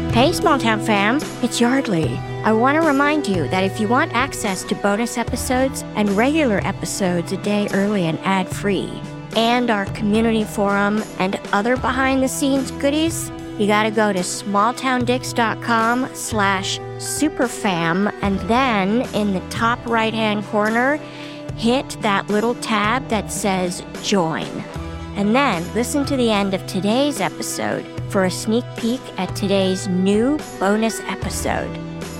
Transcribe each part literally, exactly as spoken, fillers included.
Hey, Small Town fam, it's Yardley. I want to remind you that if you want access to bonus episodes and regular episodes a day early and ad-free, and our community forum and other behind-the-scenes goodies, you got to go to smalltowndicks.com slash superfam, and then in the top right-hand corner, hit that little tab that says Join. And then listen to the end of today's episode for a sneak peek at today's new bonus episode.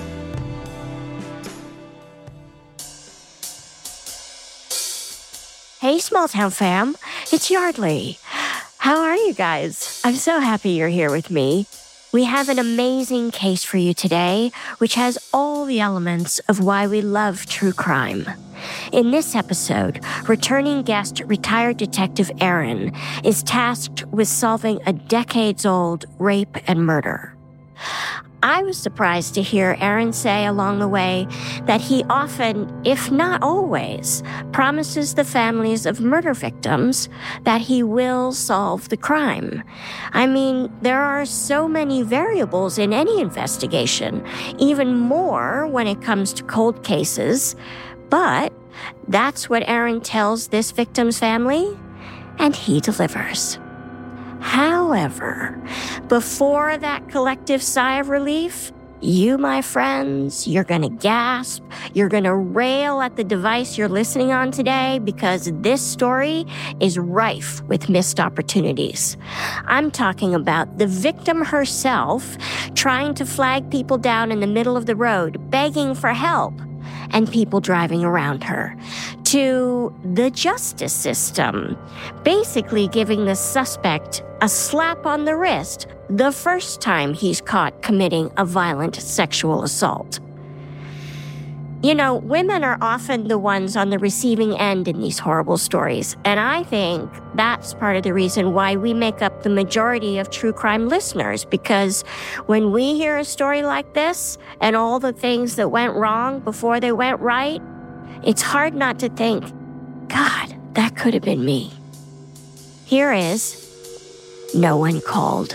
Hey, Small Town fam, it's Yardley. How are you guys? I'm so happy you're here with me. We have an amazing case for you today, which has all the elements of why we love true crime. In this episode, returning guest retired detective Aaron is tasked with solving a decades-old rape and murder. I was surprised to hear Aaron say along the way that he often, if not always, promises the families of murder victims that he will solve the crime. I mean, there are so many variables in any investigation, even more when it comes to cold cases, but that's what Aaron tells this victim's family, and he delivers. However, before that collective sigh of relief, you, my friends, you're going to gasp, you're going to rail at the device you're listening on today because this story is rife with missed opportunities. I'm talking about the victim herself trying to flag people down in the middle of the road, begging for help, and people driving around her, to the justice system, basically giving the suspect a slap on the wrist the first time he's caught committing a violent sexual assault. You know, women are often the ones on the receiving end in these horrible stories, and I think that's part of the reason why we make up the majority of true crime listeners, because when we hear a story like this and all the things that went wrong before they went right, it's hard not to think, God, that could have been me. Here is No One Called.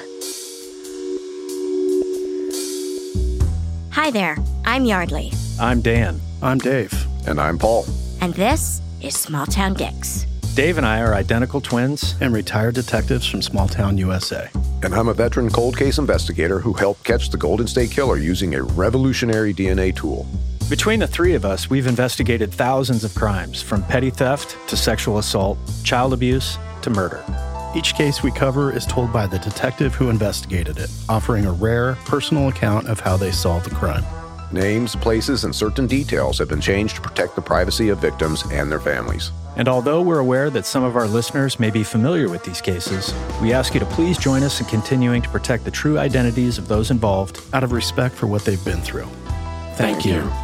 Hi there, I'm Yardley. I'm Dan. I'm Dave. And I'm Paul. And this is Small Town Dicks. Dave and I are identical twins and retired detectives from Small Town U S A. And I'm a veteran cold case investigator who helped catch the Golden State Killer using a revolutionary D N A tool. Between the three of us, we've investigated thousands of crimes, from petty theft to sexual assault, child abuse to murder. Each case we cover is told by the detective who investigated it, offering a rare, personal account of how they solved the crime. Names, places, and certain details have been changed to protect the privacy of victims and their families. And although we're aware that some of our listeners may be familiar with these cases, we ask you to please join us in continuing to protect the true identities of those involved out of respect for what they've been through. Thank, Thank you. you.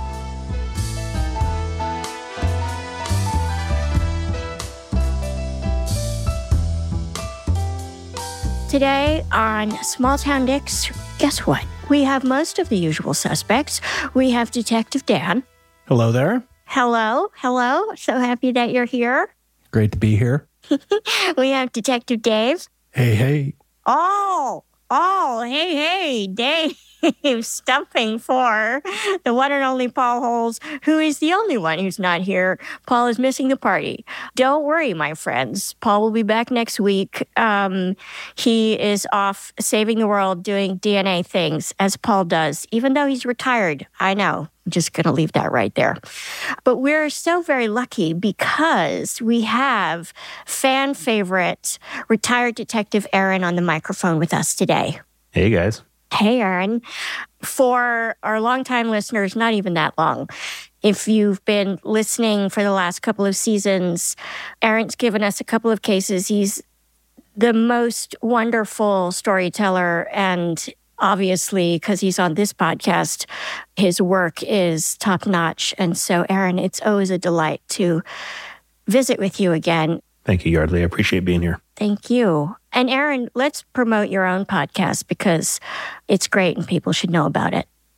Today on Small Town Dicks, guess what? We have most of the usual suspects. We have Detective Dan. Hello there. Hello, hello. So happy that you're here. Great to be here. We have Detective Dave. Hey, hey. Oh, oh, hey, hey, Dave. Stumping for the one and only Paul Holes, who is the only one who's not here. Paul is missing the party. Don't worry, my friends. Paul will be back next week. Um, he is off saving the world, doing D N A things, as Paul does, even though he's retired. I know. I'm just going to leave that right there. But we're so very lucky because we have fan favorite retired detective Aaron on the microphone with us today. Hey, guys. Hey, Aaron. For our longtime listeners, not even that long, if you've been listening for the last couple of seasons, Aaron's given us a couple of cases. He's the most wonderful storyteller, and obviously, because he's on this podcast, his work is top-notch. And so, Aaron, it's always a delight to visit with you again. Thank you, Yardley. I appreciate being here. Thank you. And Aaron, let's promote your own podcast because it's great and people should know about it.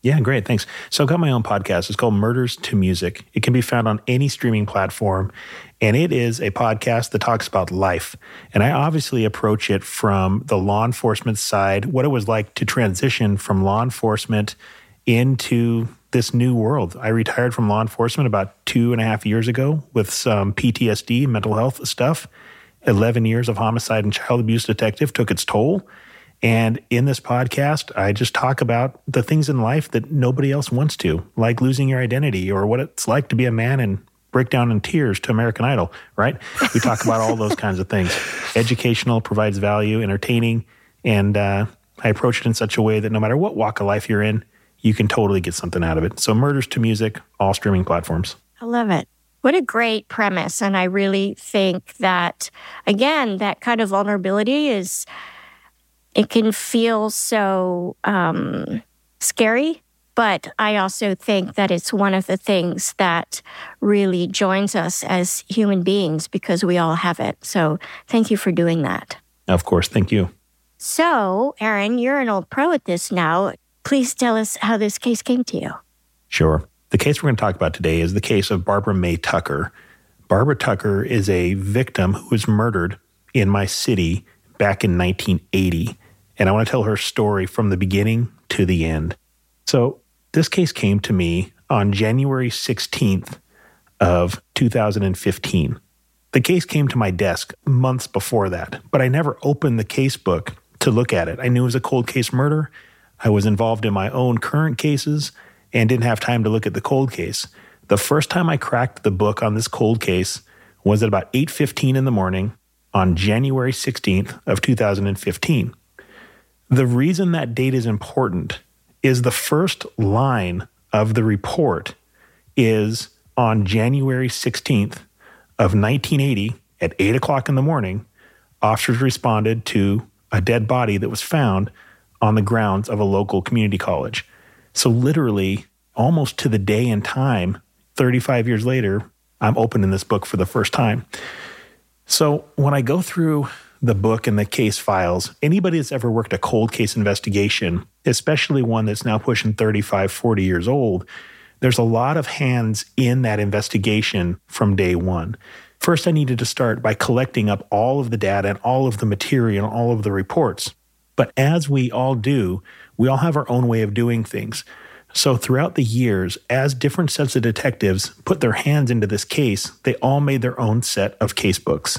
Yeah, great. Thanks. So I've got my own podcast. It's called Murders to Music. It can be found on any streaming platform. And it is a podcast that talks about life. And I obviously approach it from the law enforcement side, what it was like to transition from law enforcement into this new world. I retired from law enforcement about two and a half years ago with some P T S D, mental health stuff. eleven years of homicide and child abuse detective took its toll. And in this podcast, I just talk about the things in life that nobody else wants to, like losing your identity or what it's like to be a man and break down in tears to American Idol, right? We talk about all those kinds of things. Educational, provides value, entertaining, and uh, I approach it in such a way that no matter what walk of life you're in, you can totally get something out of it. So Murders to Music, all streaming platforms. I love it. What a great premise. And I really think that, again, that kind of vulnerability is... it can feel so um, scary, but I also think that it's one of the things that really joins us as human beings because we all have it. So thank you for doing that. Of course. Thank you. So, Aaron, you're an old pro at this now. Please tell us how this case came to you. Sure. The case we're going to talk about today is the case of Barbara Mae Tucker. Barbara Tucker is a victim who was murdered in my city back in nineteen eighty. And I want to tell her story from the beginning to the end. So this case came to me on January sixteenth of two thousand fifteen. The case came to my desk months before that, but I never opened the case book to look at it. I knew it was a cold case murder. I was involved in my own current cases and didn't have time to look at the cold case. The first time I cracked the book on this cold case was at about eight fifteen in the morning on January sixteenth of two thousand fifteen. The reason that date is important is the first line of the report is on January sixteenth of nineteen eighty at eight o'clock in the morning, officers responded to a dead body that was found on the grounds of a local community college. So literally, almost to the day and time, thirty-five years later, I'm opening this book for the first time. So when I go through the book and the case files, anybody that's ever worked a cold case investigation, especially one that's now pushing thirty-five, forty years old, there's a lot of hands in that investigation from day one. First, I needed to start by collecting up all of the data and all of the material and all of the reports. But as we all do, we all have our own way of doing things. So throughout the years, as different sets of detectives put their hands into this case, they all made their own set of case books.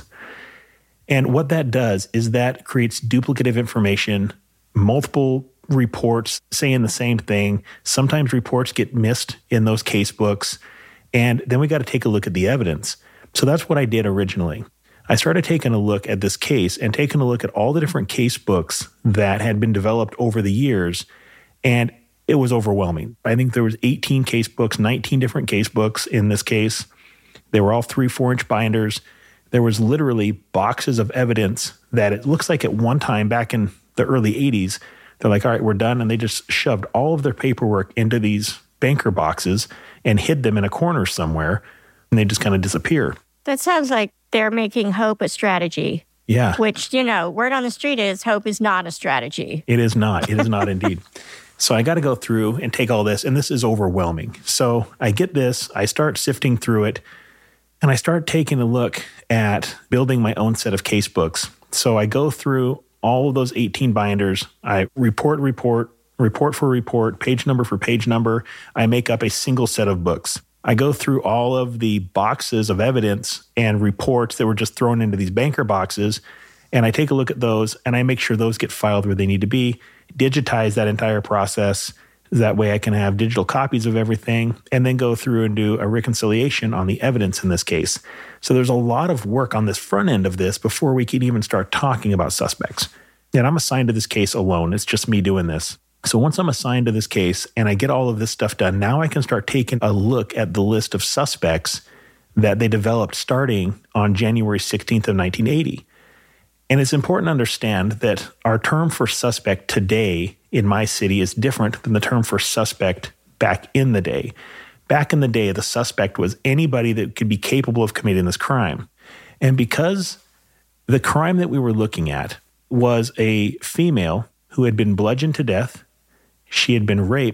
And what that does is that creates duplicative information, multiple reports saying the same thing. Sometimes reports get missed in those case books. And then we got to take a look at the evidence. So that's what I did originally. I started taking a look at this case and taking a look at all the different case books that had been developed over the years. And it was overwhelming. I think there was eighteen case books, nineteen different case books in this case. They were all three, four inch binders. There was literally boxes of evidence that it looks like at one time back in the early eighties, they're like, all right, we're done. And they just shoved all of their paperwork into these banker boxes and hid them in a corner somewhere. And they just kind of disappear. That sounds like they're making hope a strategy. Yeah. Which, you know, word on the street is hope is not a strategy. It is not. It is not indeed. So I got to go through and take all this. And this is overwhelming. So I get this. I start sifting through it. And I start taking a look at building my own set of case books. So I go through all of those eighteen binders. I report, report, report for report, page number for page number. I make up a single set of books. I go through all of the boxes of evidence and reports that were just thrown into these banker boxes. And I take a look at those and I make sure those get filed where they need to be, digitize that entire process. That way I can have digital copies of everything and then go through and do a reconciliation on the evidence in this case. So there's a lot of work on this front end of this before we can even start talking about suspects. And I'm assigned to this case alone. It's just me doing this. So once I'm assigned to this case and I get all of this stuff done, now I can start taking a look at the list of suspects that they developed starting on January sixteenth of nineteen eighty. And it's important to understand that our term for suspect today in my city is different than the term for suspect back in the day. Back in the day, the suspect was anybody that could be capable of committing this crime. And because the crime that we were looking at was a female who had been bludgeoned to death, she had been raped,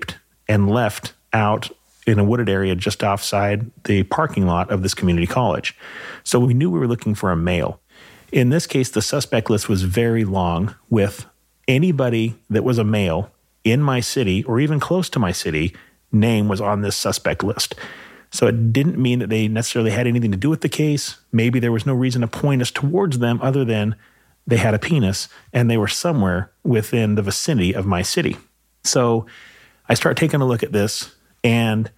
and left out in a wooded area just offside the parking lot of this community college. So we knew we were looking for a male. In this case, the suspect list was very long, with anybody that was a male in my city or even close to my city, name was on this suspect list. So it didn't mean that they necessarily had anything to do with the case. Maybe there was no reason to point us towards them other than they had a penis and they were somewhere within the vicinity of my city. So I start taking a look at this, and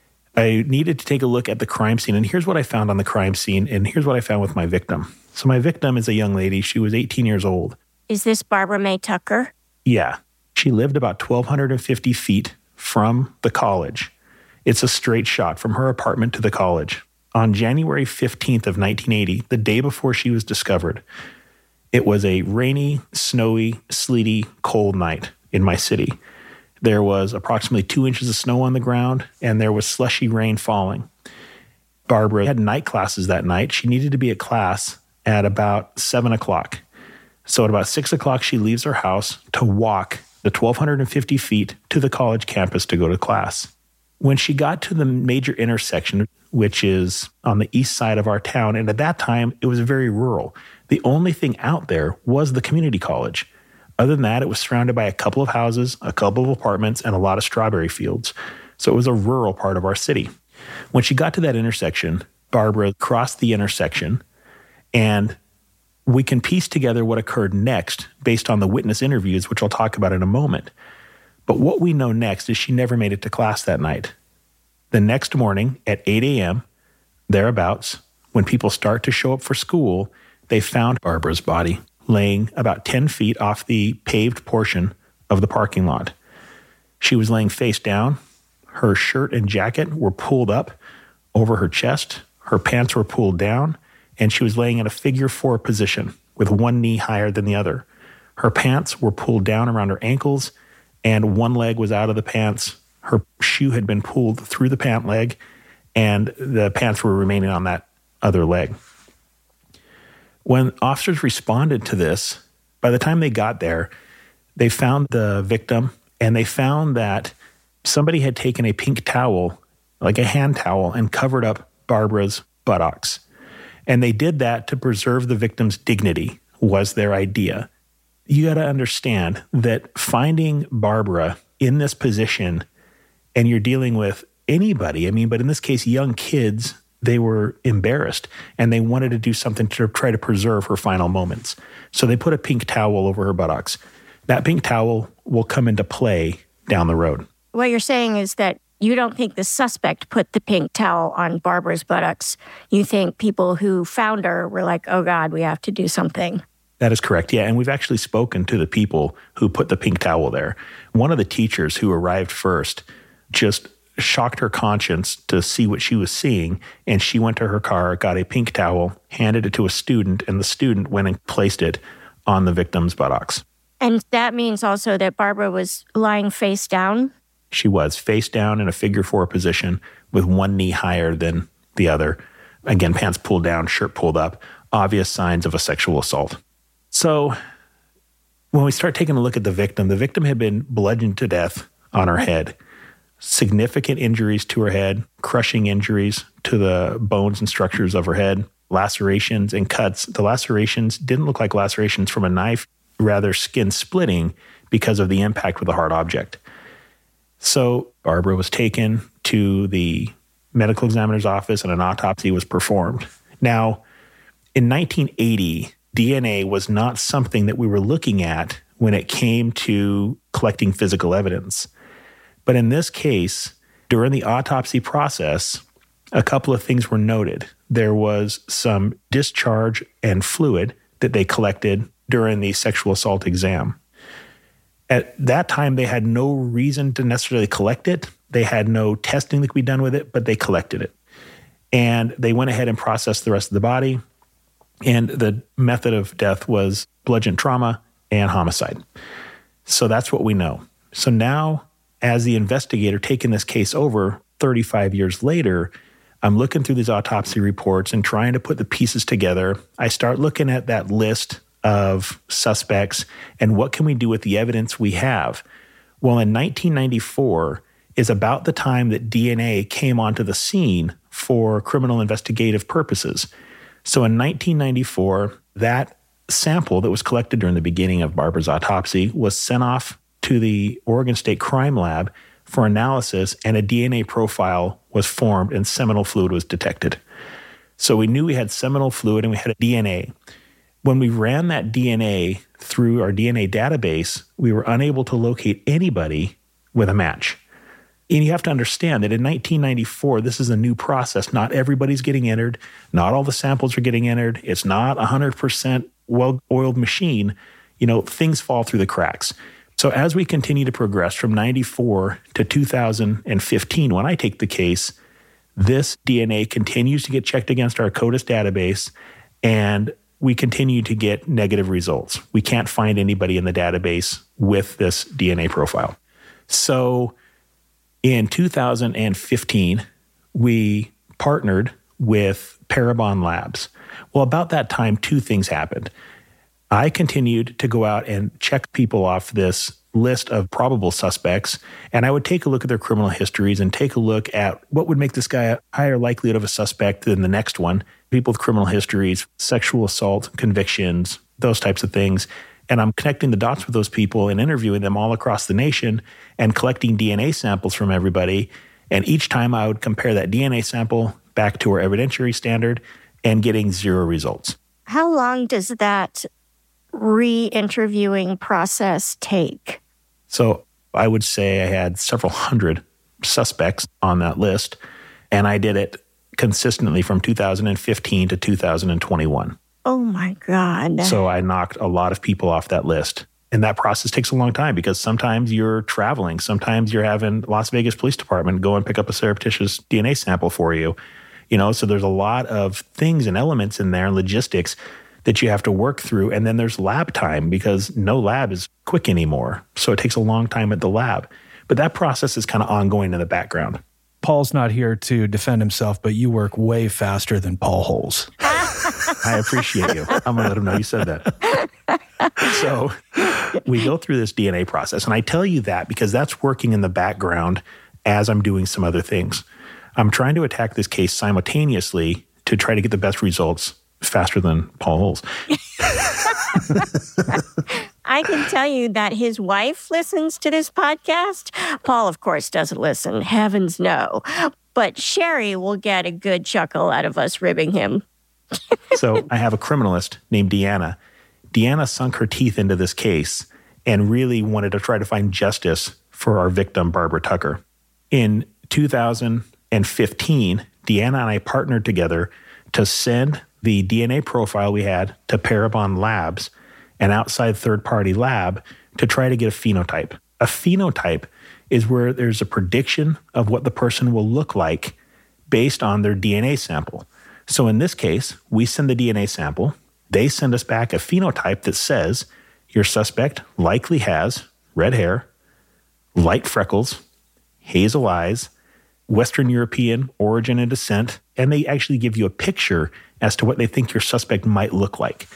I needed to take a look at the crime scene. And here's what I found on the crime scene, and here's what I found with my victim. So my victim is a young lady. She was eighteen years old. Is this Barbara May Tucker? Yeah. She lived about twelve fifty feet from the college. It's a straight shot from her apartment to the college. On January fifteenth of nineteen eighty, the day before she was discovered, it was a rainy, snowy, sleety, cold night in my city. There was approximately two inches of snow on the ground, and there was slushy rain falling. Barbara had night classes that night. She needed to be at class at about seven o'clock. So at about six o'clock, she leaves her house to walk the twelve fifty feet to the college campus to go to class. When she got to the major intersection, which is on the east side of our town, and at that time, it was very rural, the only thing out there was the community college. Other than that, it was surrounded by a couple of houses, a couple of apartments, and a lot of strawberry fields. So it was a rural part of our city. When she got to that intersection, Barbara crossed the intersection, and we can piece together what occurred next based on the witness interviews, which I'll talk about in a moment. But what we know next is she never made it to class that night. The next morning at eight a.m., thereabouts, when people start to show up for school, they found Barbara's body laying about ten feet off the paved portion of the parking lot. She was laying face down. Her shirt and jacket were pulled up over her chest. Her pants were pulled down, and she was laying in a figure four position with one knee higher than the other. Her pants were pulled down around her ankles, and one leg was out of the pants. Her shoe had been pulled through the pant leg, and the pants were remaining on that other leg. When officers responded to this, by the time they got there, they found the victim, and they found that somebody had taken a pink towel, like a hand towel, and covered up Barbara's buttocks. And they did that to preserve the victim's dignity, was their idea. You got to understand that finding Barbara in this position, and you're dealing with anybody, I mean, but in this case, young kids, they were embarrassed, and they wanted to do something to try to preserve her final moments. So they put a pink towel over her buttocks. That pink towel will come into play down the road. What you're saying is that you don't think the suspect put the pink towel on Barbara's buttocks. You think people who found her were like, oh God, we have to do something. That is correct, yeah. And we've actually spoken to the people who put the pink towel there. One of the teachers who arrived first just shocked her conscience to see what she was seeing, and she went to her car, got a pink towel, handed it to a student, and the student went and placed it on the victim's buttocks. And that means also that Barbara was lying face down? She was face down in a figure four position with one knee higher than the other. Again, pants pulled down, shirt pulled up, obvious signs of a sexual assault. So when we start taking a look at the victim, the victim had been bludgeoned to death on her head. Significant injuries to her head, crushing injuries to the bones and structures of her head, lacerations and cuts. The lacerations didn't look like lacerations from a knife, rather skin splitting because of the impact with a hard object. So Barbara was taken to the medical examiner's office and an autopsy was performed. Now, in nineteen eighty, D N A was not something that we were looking at when it came to collecting physical evidence. But in this case, during the autopsy process, a couple of things were noted. There was some discharge and fluid that they collected during the sexual assault exam. At that time, they had no reason to necessarily collect it. They had no testing that could be done with it, but they collected it. And they went ahead and processed the rest of the body. And the method of death was bludgeon trauma and homicide. So that's what we know. So now, as the investigator taking this case over thirty-five years later, I'm looking through these autopsy reports and trying to put the pieces together. I start looking at that list of suspects and what can we do with the evidence we have. Well, in nineteen ninety-four, is about the time that D N A came onto the scene for criminal investigative purposes. So in nineteen ninety-four, that sample that was collected during the beginning of Barbara's autopsy was sent off to the Oregon State Crime Lab for analysis, and a D N A profile was formed and seminal fluid was detected. So we knew we had seminal fluid and we had a D N A. When we ran that D N A through our D N A database, we were unable to locate anybody with a match. And you have to understand that in nineteen ninety-four, this is a new process. Not everybody's getting entered. Not all the samples are getting entered. It's not a one hundred percent well-oiled machine. You know, things fall through the cracks. So as we continue to progress from ninety-four to two thousand fifteen, when I take the case, this D N A continues to get checked against our CODIS database, and we continue to get negative results. We can't find anybody in the database with this D N A profile. So in two thousand fifteen, we partnered with Parabon Labs. Well, about that time, two things happened. I continued to go out and check people off this list of probable suspects, and I would take a look at their criminal histories and take a look at what would make this guy a higher likelihood of a suspect than the next one. People with criminal histories, sexual assault, convictions, those types of things. And I'm connecting the dots with those people and interviewing them all across the nation and collecting D N A samples from everybody. And each time I would compare that D N A sample back to our evidentiary standard and getting zero results. How long does that re-interviewing process take? So I would say I had several hundred suspects on that list, and I did it consistently from two thousand fifteen to two thousand twenty-one. Oh my God. So I knocked a lot of people off that list. And that process takes a long time because sometimes you're traveling. Sometimes you're having Las Vegas Police Department go and pick up a surreptitious D N A sample for you. You know, so there's a lot of things and elements in there and logistics that you have to work through. And then there's lab time because no lab is quick anymore. So it takes a long time at the lab. But that process is kind of ongoing in the background. Paul's not here to defend himself, but you work way faster than Paul Holes. I appreciate you. I'm going to let him know you said that. So we go through this D N A process. And I tell you that because that's working in the background as I'm doing some other things. I'm trying to attack this case simultaneously to try to get the best results faster than Paul Holes. I can tell you that his wife listens to this podcast. Paul, of course, doesn't listen. Heavens no. But Sherry will get a good chuckle out of us ribbing him. So I have a criminalist named Deanna. Deanna sunk her teeth into this case and really wanted to try to find justice for our victim, Barbara Tucker. In two thousand fifteen, Deanna and I partnered together to send the D N A profile we had to Parabon Labs, an outside third-party lab, to try to get a phenotype. A phenotype is where there's a prediction of what the person will look like based on their D N A sample. So in this case, we send the D N A sample. They send us back a phenotype that says your suspect likely has red hair, light freckles, hazel eyes, Western European origin and descent, and they actually give you a picture as to what they think your suspect might look like.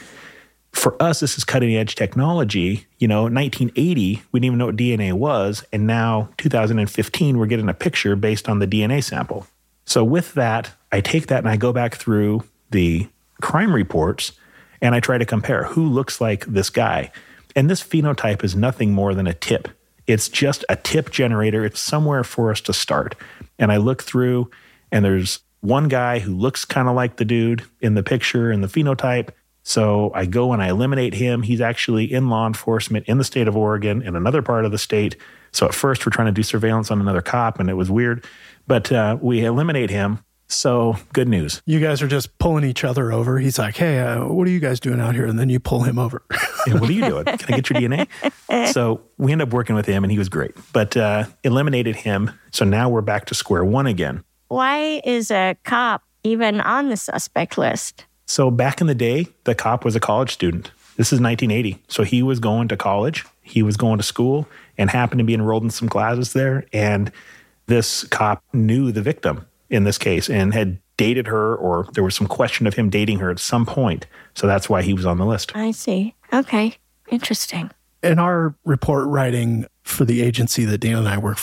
For us, this is cutting-edge technology. You know, nineteen eighty, we didn't even know what D N A was, and now, two thousand fifteen, we're getting a picture based on the D N A sample. So with that, I take that and I go back through the crime reports, and I try to compare who looks like this guy. And this phenotype is nothing more than a tip. It's just a tip generator. It's somewhere for us to start. And I look through, and there's one guy who looks kind of like the dude in the picture and the phenotype. So I go and I eliminate him. He's actually in law enforcement in the state of Oregon, in another part of the state. So at first we're trying to do surveillance on another cop, and it was weird. But uh, we eliminate him. So good news. You guys are just pulling each other over. He's like, hey, uh, what are you guys doing out here? And then you pull him over. Yeah, what are you doing? Can I get your D N A? So we end up working with him, and he was great. But uh, eliminated him. So now we're back to square one again. Why is a cop even on the suspect list? So back in the day, the cop was a college student. This is nineteen eighty. So he was going to college. He was going to school and happened to be enrolled in some classes there. And this cop knew the victim in this case and had dated her, or there was some question of him dating her at some point. So that's why he was on the list. I see. Okay. Interesting. In our report writing for the agency that Dan and I work for,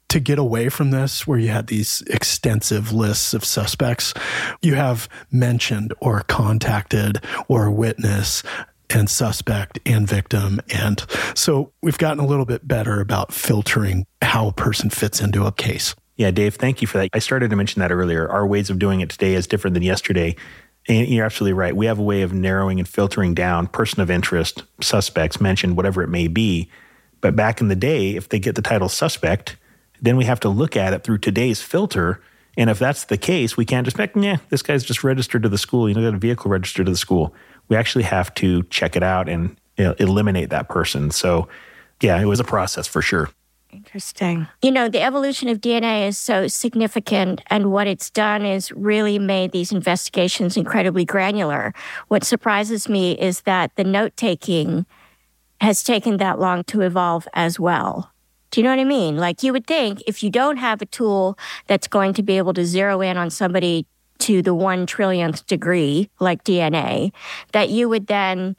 to get away from this, where you had these extensive lists of suspects, you have mentioned or contacted or witness and suspect and victim. And so we've gotten a little bit better about filtering how a person fits into a case. Yeah, Dave, thank you for that. I started to mention that earlier. Our ways of doing it today is different than yesterday. And you're absolutely right. We have a way of narrowing and filtering down person of interest, suspects, mentioned, whatever it may be. But back in the day, if they get the title suspect, then we have to look at it through today's filter. And if that's the case, we can't just be like, yeah, this guy's just registered to the school. You know, got a vehicle registered to the school. We actually have to check it out and, you know, eliminate that person. So, yeah, it was a process for sure. Interesting. You know, the evolution of D N A is so significant, and what it's done is really made these investigations incredibly granular. What surprises me is that the note-taking has taken that long to evolve as well. Do you know what I mean? Like, you would think if you don't have a tool that's going to be able to zero in on somebody to the one trillionth degree, like D N A, that you would then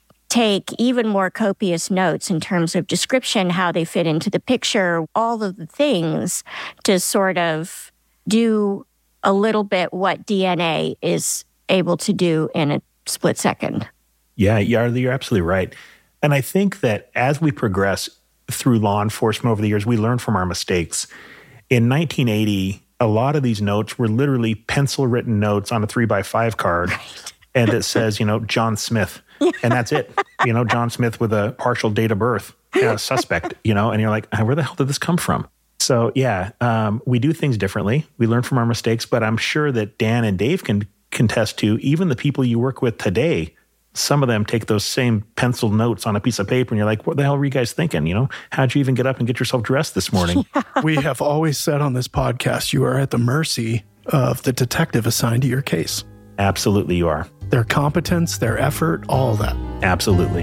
take even more copious notes in terms of description, how they fit into the picture, all of the things to sort of do a little bit what D N A is able to do in a split second. Yeah, you're, you're absolutely right. And I think that as we progress through law enforcement over the years, we learn from our mistakes. In nineteen eighty, a lot of these notes were literally pencil-written notes on a three by five card. Right. And it says, you know, John Smith. And that's it. You know, John Smith with a partial date of birth, yeah, suspect, you know, and you're like, where the hell did this come from? So, yeah, um, we do things differently. We learn from our mistakes, but I'm sure that Dan and Dave can contest to, even the people you work with today, some of them take those same pencil notes on a piece of paper and you're like, what the hell were you guys thinking? You know, how'd you even get up and get yourself dressed this morning? Yeah. We have always said on this podcast, you are at the mercy of the detective assigned to your case. Absolutely you are. Their competence, their effort, all that. Absolutely.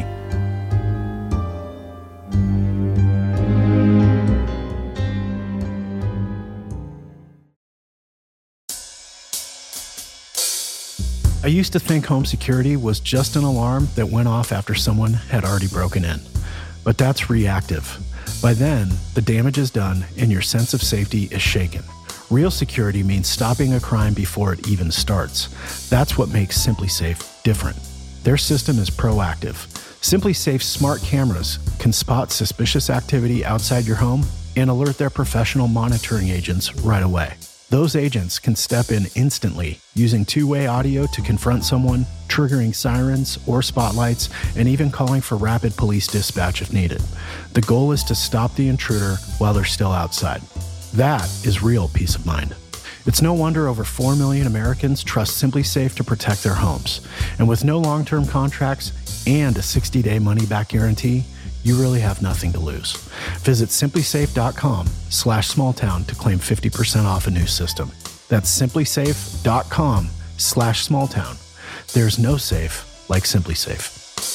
I used to think home security was just an alarm that went off after someone had already broken in. But that's reactive. By then, the damage is done and your sense of safety is shaken. Real security means stopping a crime before it even starts. That's what makes SimpliSafe different. Their system is proactive. SimpliSafe's smart cameras can spot suspicious activity outside your home and alert their professional monitoring agents right away. Those agents can step in instantly using two-way audio to confront someone, triggering sirens or spotlights, and even calling for rapid police dispatch if needed. The goal is to stop the intruder while they're still outside. That is real peace of mind. It's no wonder over four million Americans trust SimpliSafe to protect their homes. And with no long-term contracts and a sixty-day money-back guarantee, you really have nothing to lose. Visit SimpliSafe.com slash smalltown to claim fifty percent off a new system. That's SimpliSafe.com slash smalltown. There's no safe like SimpliSafe.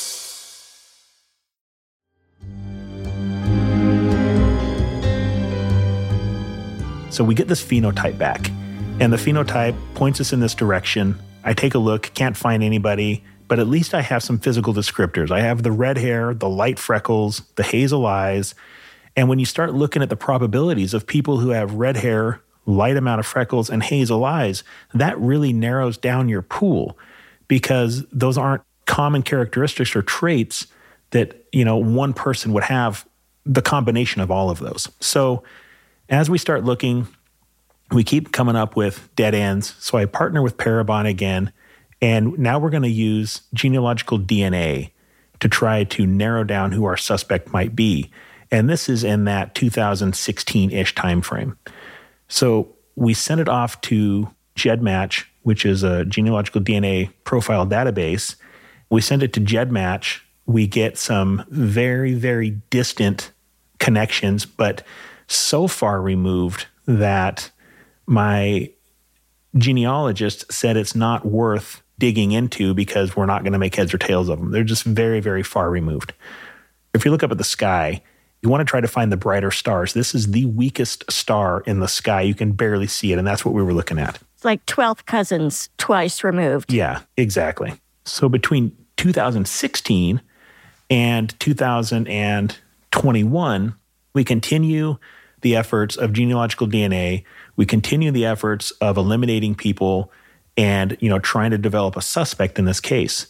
So we get this phenotype back, and the phenotype points us in this direction. I take a look, can't find anybody, but at least I have some physical descriptors. I have the red hair, the light freckles, the hazel eyes. And when you start looking at the probabilities of people who have red hair, light amount of freckles, and hazel eyes, that really narrows down your pool, because those aren't common characteristics or traits that, you know, one person would have, the combination of all of those. So as we start looking, we keep coming up with dead ends. So I partner with Parabon again, and now we're going to use genealogical D N A to try to narrow down who our suspect might be. And this is in that two thousand sixteen-ish timeframe. So we send it off to GEDmatch, which is a genealogical D N A profile database. We send it to GEDmatch. We get some very, very distant connections, but so far removed that my genealogist said it's not worth digging into because we're not going to make heads or tails of them. They're just very, very far removed. If you look up at the sky, you want to try to find the brighter stars. This is the weakest star in the sky. You can barely see it, and that's what we were looking at. It's like twelfth cousins twice removed. Yeah, exactly. So between two thousand sixteen and two thousand twenty-one, we continue the efforts of genealogical D N A. We continue the efforts of eliminating people and, you know, trying to develop a suspect in this case.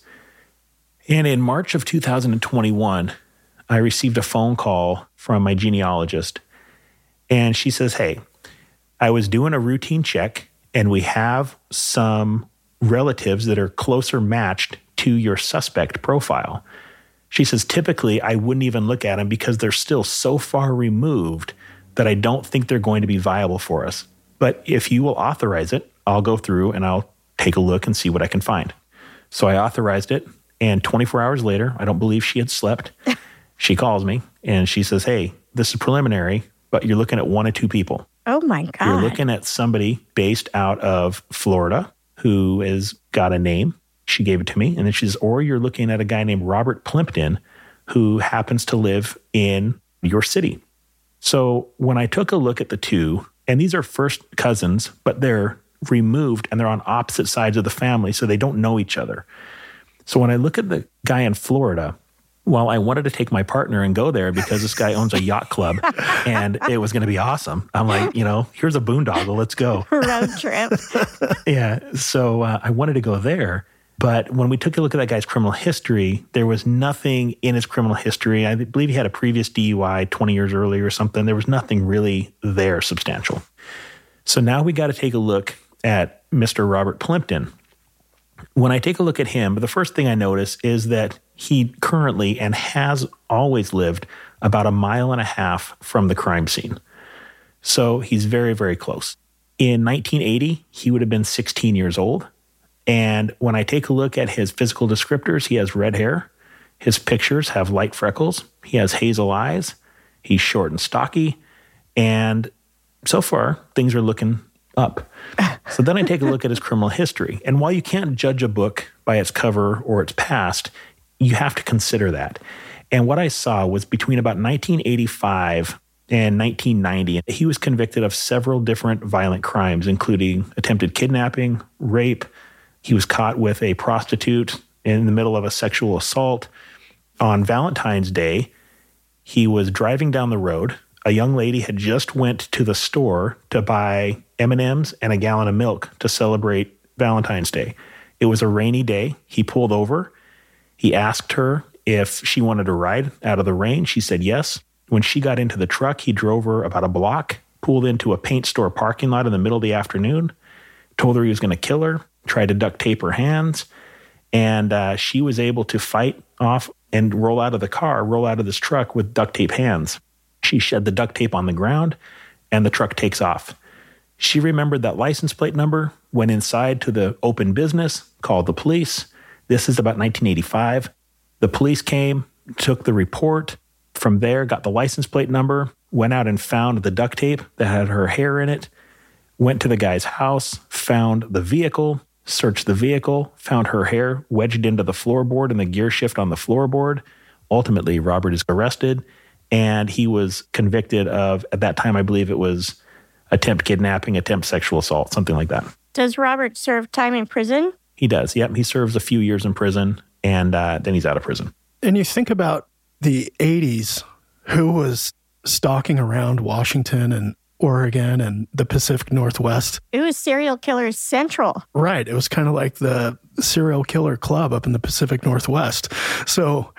And in March of two thousand twenty-one, I received a phone call from my genealogist. And she says, hey, I was doing a routine check and we have some relatives that are closer matched to your suspect profile. She says, typically, I wouldn't even look at them because they're still so far removed that I don't think they're going to be viable for us. But if you will authorize it, I'll go through and I'll take a look and see what I can find. So I authorized it. And twenty-four hours later, I don't believe she had slept. She calls me and she says, hey, this is preliminary, but you're looking at one or two people. Oh, my God. You're looking at somebody based out of Florida who has got a name. She gave it to me. And then she says, or you're looking at a guy named Robert Plimpton who happens to live in your city. So when I took a look at the two, and these are first cousins, but they're removed and they're on opposite sides of the family, so they don't know each other. So when I look at the guy in Florida, well, I wanted to take my partner and go there because this guy owns a yacht club and it was going to be awesome. I'm like, you know, here's a boondoggle. Let's go. Road trip. Yeah. So uh, I wanted to go there. But when we took a look at that guy's criminal history, there was nothing in his criminal history. I believe he had a previous D U I twenty years earlier or something. There was nothing really there substantial. So now we got to take a look at Mister Robert Plimpton. When I take a look at him, the first thing I notice is that he currently and has always lived about a mile and a half from the crime scene. So he's very, very close. In nineteen eighty, he would have been sixteen years old. And when I take a look at his physical descriptors, he has red hair. His pictures have light freckles. He has hazel eyes. He's short and stocky. And so far, things are looking up. So then I take a look at his criminal history. And while you can't judge a book by its cover or its past, you have to consider that. And what I saw was between about nineteen eighty-five and nineteen ninety, he was convicted of several different violent crimes, including attempted kidnapping, rape. He was caught with a prostitute in the middle of a sexual assault. On Valentine's Day, he was driving down the road. A young lady had just went to the store to buy M and M's and a gallon of milk to celebrate Valentine's Day. It was a rainy day. He pulled over. He asked her if she wanted to ride out of the rain. She said yes. When she got into the truck, he drove her about a block, pulled into a paint store parking lot in the middle of the afternoon, told her he was going to kill her, tried to duct tape her hands, and uh, she was able to fight off and roll out of the car, roll out of this truck with duct tape hands. She shed the duct tape on the ground, and the truck takes off. She remembered that license plate number, went inside to the open business, called the police. This is about nineteen eighty-five. The police came, took the report. From there, got the license plate number, went out and found the duct tape that had her hair in it, went to the guy's house, found the vehicle, searched the vehicle, found her hair wedged into the floorboard and the gear shift on the floorboard. Ultimately, Robert is arrested, and he was convicted of, at that time, I believe it was attempt kidnapping, attempt sexual assault, something like that. Does Robert serve time in prison? He does. Yep. He serves a few years in prison, and uh, then he's out of prison. And you think about the eighties, who was stalking around Washington and Oregon and the Pacific Northwest. It was Serial Killers Central. Right. It was kind of like the serial killer club up in the Pacific Northwest. So,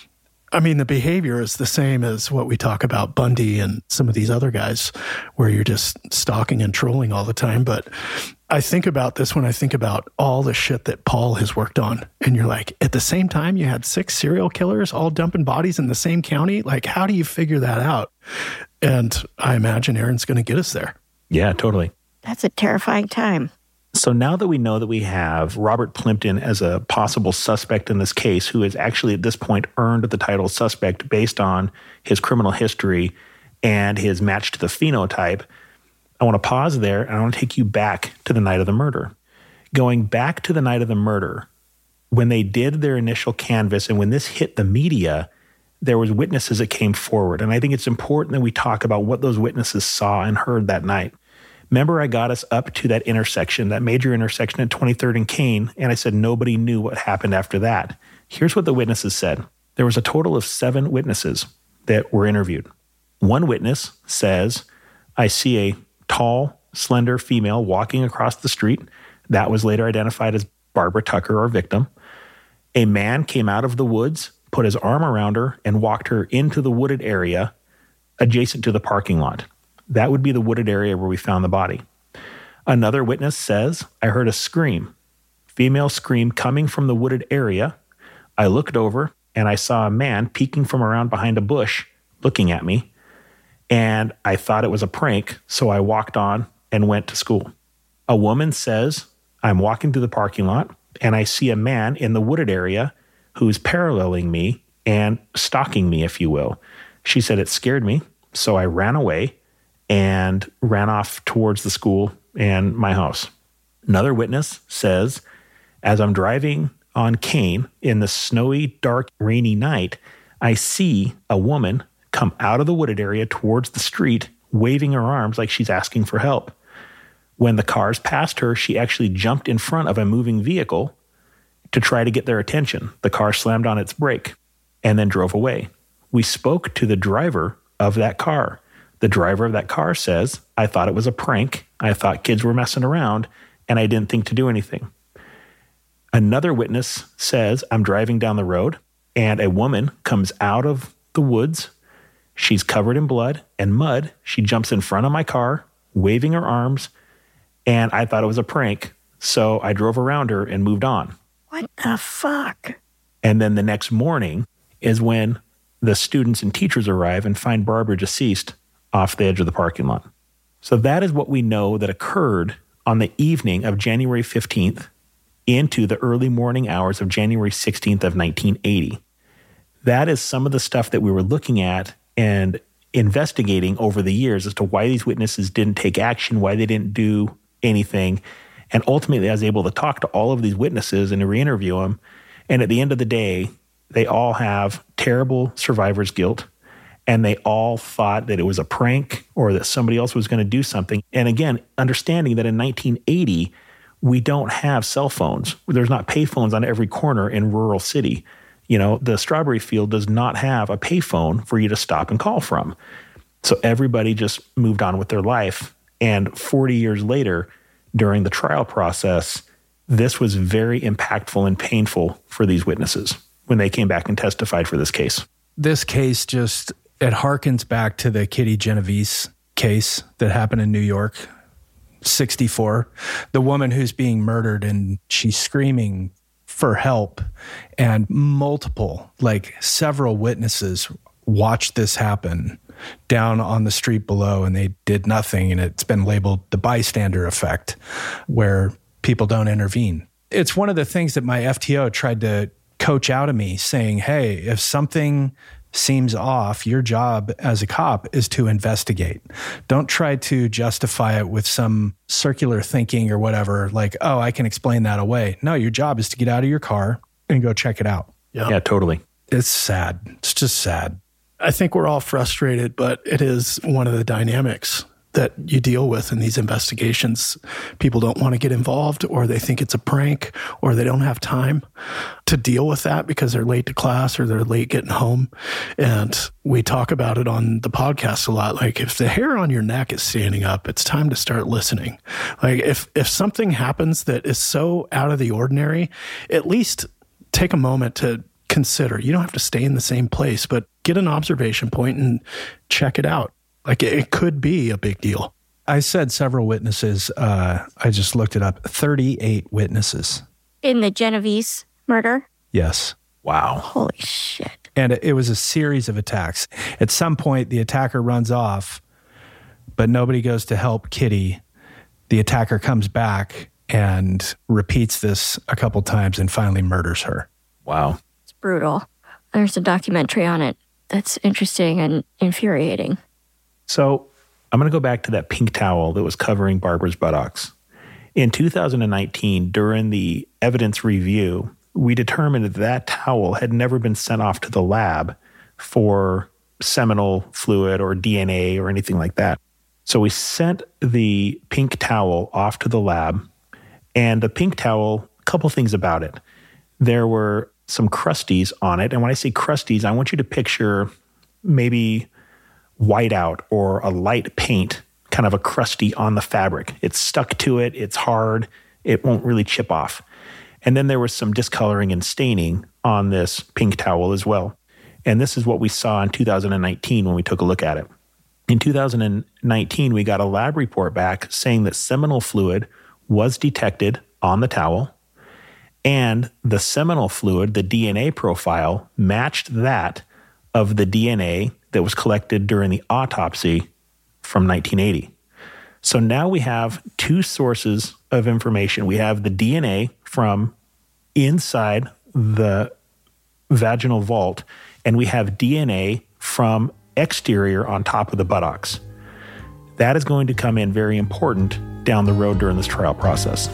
I mean, the behavior is the same as what we talk about Bundy and some of these other guys, where you're just stalking and trolling all the time. But I think about this when I think about all the shit that Paul has worked on. And you're like, at the same time, you had six serial killers all dumping bodies in the same county. Like, how do you figure that out? And I imagine Aaron's going to get us there. Yeah, totally. That's a terrifying time. So now that we know that we have Robert Plimpton as a possible suspect in this case, who has actually at this point earned the title suspect based on his criminal history and his match to the phenotype, I want to pause there and I want to take you back to the night of the murder. Going back to the night of the murder, when they did their initial canvass and when this hit the media, there was witnesses that came forward. And I think it's important that we talk about what those witnesses saw and heard that night. Remember, I got us up to that intersection, that major intersection at twenty-third and Kane, and I said nobody knew what happened after that. Here's what the witnesses said. There was a total of seven witnesses that were interviewed. One witness says I see a tall, slender female walking across the street. That was later identified as Barbara Tucker, our victim. A man came out of the woods, put his arm around her, and walked her into the wooded area adjacent to the parking lot. That would be the wooded area where we found the body. Another witness says, I heard a scream, female scream coming from the wooded area. I looked over and I saw a man peeking from around behind a bush looking at me. And I thought it was a prank, so I walked on and went to school. A woman says, I'm walking to the parking lot and I see a man in the wooded area who's paralleling me and stalking me, if you will. She said it scared me, so I ran away and ran off towards the school and my house. Another witness says, as I'm driving on Kane in the snowy, dark, rainy night, I see a woman come out of the wooded area towards the street, waving her arms like she's asking for help. When the cars passed her, she actually jumped in front of a moving vehicle to try to get their attention. The car slammed on its brake and then drove away. We spoke to the driver of that car. The driver of that car says, I thought it was a prank. I thought kids were messing around, and I didn't think to do anything. Another witness says, I'm driving down the road, and a woman comes out of the woods. She's covered in blood and mud. She jumps in front of my car, waving her arms, and I thought it was a prank, so I drove around her and moved on. What the fuck? And then the next morning is when the students and teachers arrive and find Barbara deceased off the edge of the parking lot. So that is what we know that occurred on the evening of January fifteenth into the early morning hours of January sixteenth of nineteen eighty. That is some of the stuff that we were looking at and investigating over the years as to why these witnesses didn't take action, why they didn't do anything. And ultimately, I was able to talk to all of these witnesses and to re-interview them. And at the end of the day, they all have terrible survivor's guilt. And they all thought that it was a prank or that somebody else was going to do something. And again, understanding that in nineteen eighty, we don't have cell phones. There's not payphones on every corner in rural city. You know, the strawberry field does not have a payphone for you to stop and call from. So everybody just moved on with their life. And forty years later, during the trial process, this was very impactful and painful for these witnesses when they came back and testified for this case. This case just, it harkens back to the Kitty Genovese case that happened in New York, sixty-four. The woman who's being murdered and she's screaming for help, and multiple, like several witnesses watched this happen down on the street below and they did nothing. And it's been labeled the bystander effect, where people don't intervene. It's one of the things that my F T O tried to coach out of me, saying, hey, if something seems off, your job as a cop is to investigate. Don't try to justify it with some circular thinking or whatever, like, oh, I can explain that away. No, your job is to get out of your car and go check it out. Yeah, yeah, totally. It's sad. It's just sad. I think we're all frustrated, but it is one of the dynamics that you deal with in these investigations. People don't want to get involved, or they think it's a prank, or they don't have time to deal with that because they're late to class or they're late getting home. And we talk about it on the podcast a lot. Like, if the hair on your neck is standing up, it's time to start listening. Like, if, if something happens that is so out of the ordinary, at least take a moment to consider. You don't have to stay in the same place, but get an observation point and check it out. Like, it could be a big deal. I said several witnesses. Uh, I just looked it up. thirty-eight witnesses. In the Genovese murder? Yes. Wow. Holy shit. And it was a series of attacks. At some point, the attacker runs off, but nobody goes to help Kitty. The attacker comes back and repeats this a couple times and finally murders her. Wow. It's brutal. There's a documentary on it that's interesting and infuriating. So I'm going to go back to that pink towel that was covering Barbara's buttocks. In two thousand nineteen, during the evidence review, we determined that that towel had never been sent off to the lab for seminal fluid or D N A or anything like that. So we sent the pink towel off to the lab, and the pink towel, a couple things about it. There were some crusties on it. And when I say crusties, I want you to picture maybe whiteout or a light paint kind of a crusty on the fabric. It's stuck to it. It's hard. It won't really chip off. And then there was some discoloring and staining on this pink towel as well. And this is what we saw in two thousand nineteen when we took a look at it. In two thousand nineteen, we got a lab report back saying that seminal fluid was detected on the towel, and the seminal fluid, the D N A profile, matched that of the D N A that was collected during the autopsy from nineteen eighty. So now we have two sources of information. We have the D N A from inside the vaginal vault, and we have D N A from exterior on top of the buttocks. That is going to come in very important down the road during this trial process.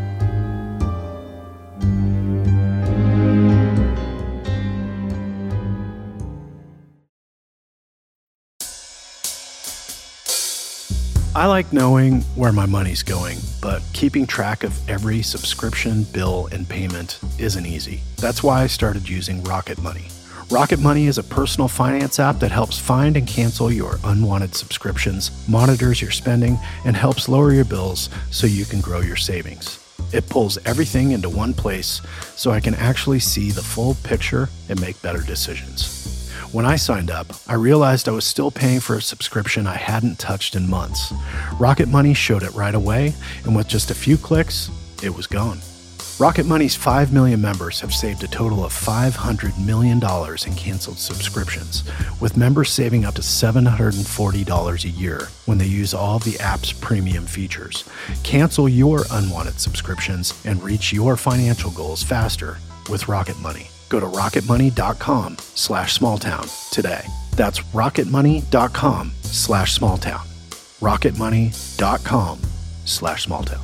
I like knowing where my money's going, but keeping track of every subscription, bill, and payment isn't easy. That's why I started using Rocket Money. Rocket Money is a personal finance app that helps find and cancel your unwanted subscriptions, monitors your spending, and helps lower your bills so you can grow your savings. It pulls everything into one place so I can actually see the full picture and make better decisions. When I signed up, I realized I was still paying for a subscription I hadn't touched in months. Rocket Money showed it right away, and with just a few clicks, it was gone. Rocket Money's five million members have saved a total of five hundred million dollars in canceled subscriptions, with members saving up to seven hundred forty dollars a year when they use all of the app's premium features. Cancel your unwanted subscriptions and reach your financial goals faster with Rocket Money. Go to rocketmoney.com slash smalltown today. That's rocketmoney.com slash smalltown. rocketmoney.com slash smalltown.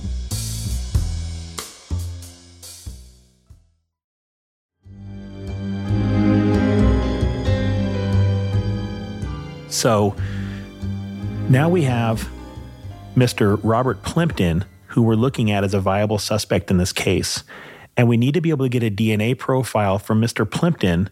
So now we have Mister Robert Plimpton, who we're looking at as a viable suspect in this case. And we need to be able to get a D N A profile from Mister Plimpton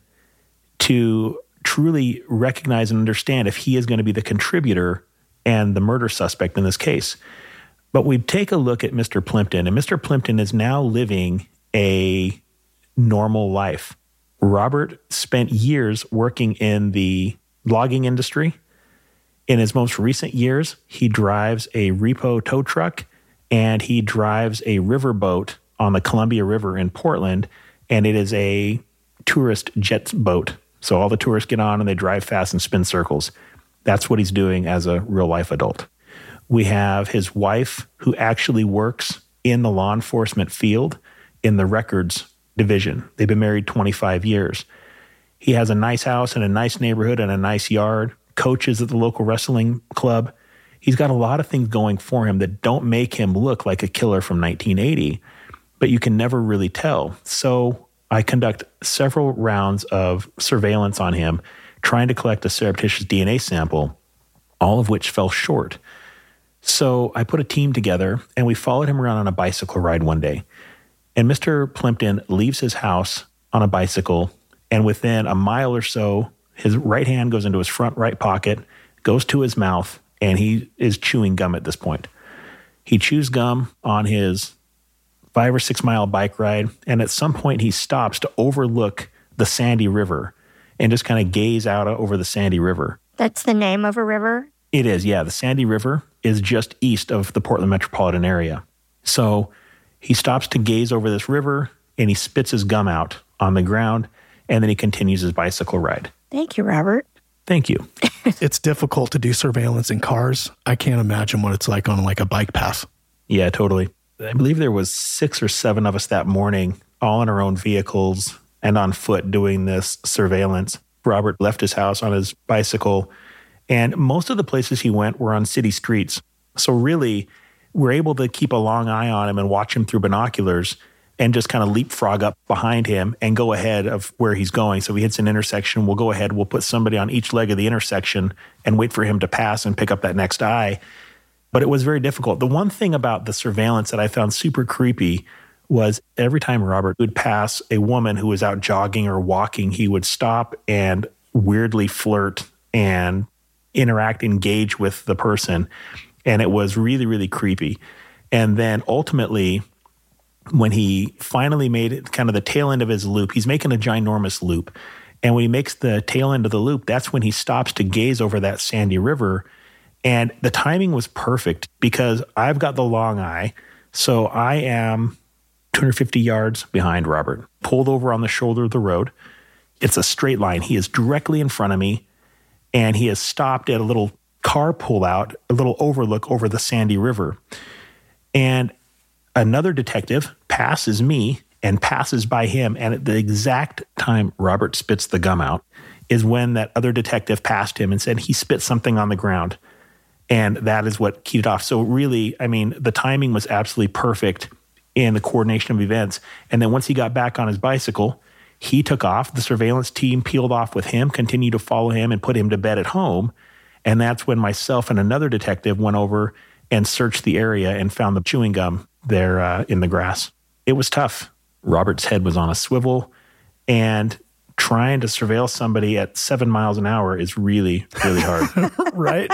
to truly recognize and understand if he is going to be the contributor and the murder suspect in this case. But we take a look at Mister Plimpton, and Mister Plimpton is now living a normal life. Robert spent years working in the logging industry. In his most recent years, he drives a repo tow truck, and he drives a riverboat on the Columbia River in Portland, and it is a tourist jet boat. So all the tourists get on and they drive fast and spin circles. That's what he's doing as a real-life adult. We have his wife, who actually works in the law enforcement field in the records division. They've been married twenty-five years. He has a nice house and a nice neighborhood and a nice yard, coaches at the local wrestling club. He's got a lot of things going for him that don't make him look like a killer from nineteen eighty, but you can never really tell. So I conduct several rounds of surveillance on him, trying to collect a surreptitious D N A sample, all of which fell short. So I put a team together, and we followed him around on a bicycle ride one day. And Mister Plimpton leaves his house on a bicycle, and within a mile or so, his right hand goes into his front right pocket, goes to his mouth, and he is chewing gum at this point. He chews gum on his five or six mile bike ride, and at some point he stops to overlook the Sandy River and just kind of gaze out over the Sandy River. That's the name of a river? It is, yeah. The Sandy River is just east of the Portland metropolitan area. So he stops to gaze over this river, and he spits his gum out on the ground, and then he continues his bicycle ride. Thank you, Robert. Thank you. It's difficult to do surveillance in cars. I can't imagine what it's like on like a bike path. Yeah, totally. I believe there was six or seven of us that morning, all in our own vehicles and on foot doing this surveillance. Robert left his house on his bicycle, and most of the places he went were on city streets. So really, we're able to keep a long eye on him and watch him through binoculars and just kind of leapfrog up behind him and go ahead of where he's going. So if he hits an intersection, we'll go ahead, we'll put somebody on each leg of the intersection and wait for him to pass and pick up that next eye. But it was very difficult. The one thing about the surveillance that I found super creepy was every time Robert would pass a woman who was out jogging or walking, he would stop and weirdly flirt and interact, engage with the person. And it was really, really creepy. And then ultimately, when he finally made it kind of the tail end of his loop, he's making a ginormous loop. And when he makes the tail end of the loop, that's when he stops to gaze over that sandy river. And the timing was perfect because I've got the long eye. So I am two hundred fifty yards behind Robert, pulled over on the shoulder of the road. It's a straight line. He is directly in front of me, and he has stopped at a little car pullout, a little overlook over the sandy river. And another detective passes me and passes by him. And at the exact time Robert spits the gum out is when that other detective passed him and said he spit something on the ground. And that is what keyed it off. So really, I mean, the timing was absolutely perfect in the coordination of events. And then once he got back on his bicycle, he took off. The surveillance team peeled off with him, continued to follow him and put him to bed at home. And that's when myself and another detective went over and searched the area and found the chewing gum there uh, in the grass. It was tough. Robert's head was on a swivel, and trying to surveil somebody at seven miles an hour is really, really hard. Right?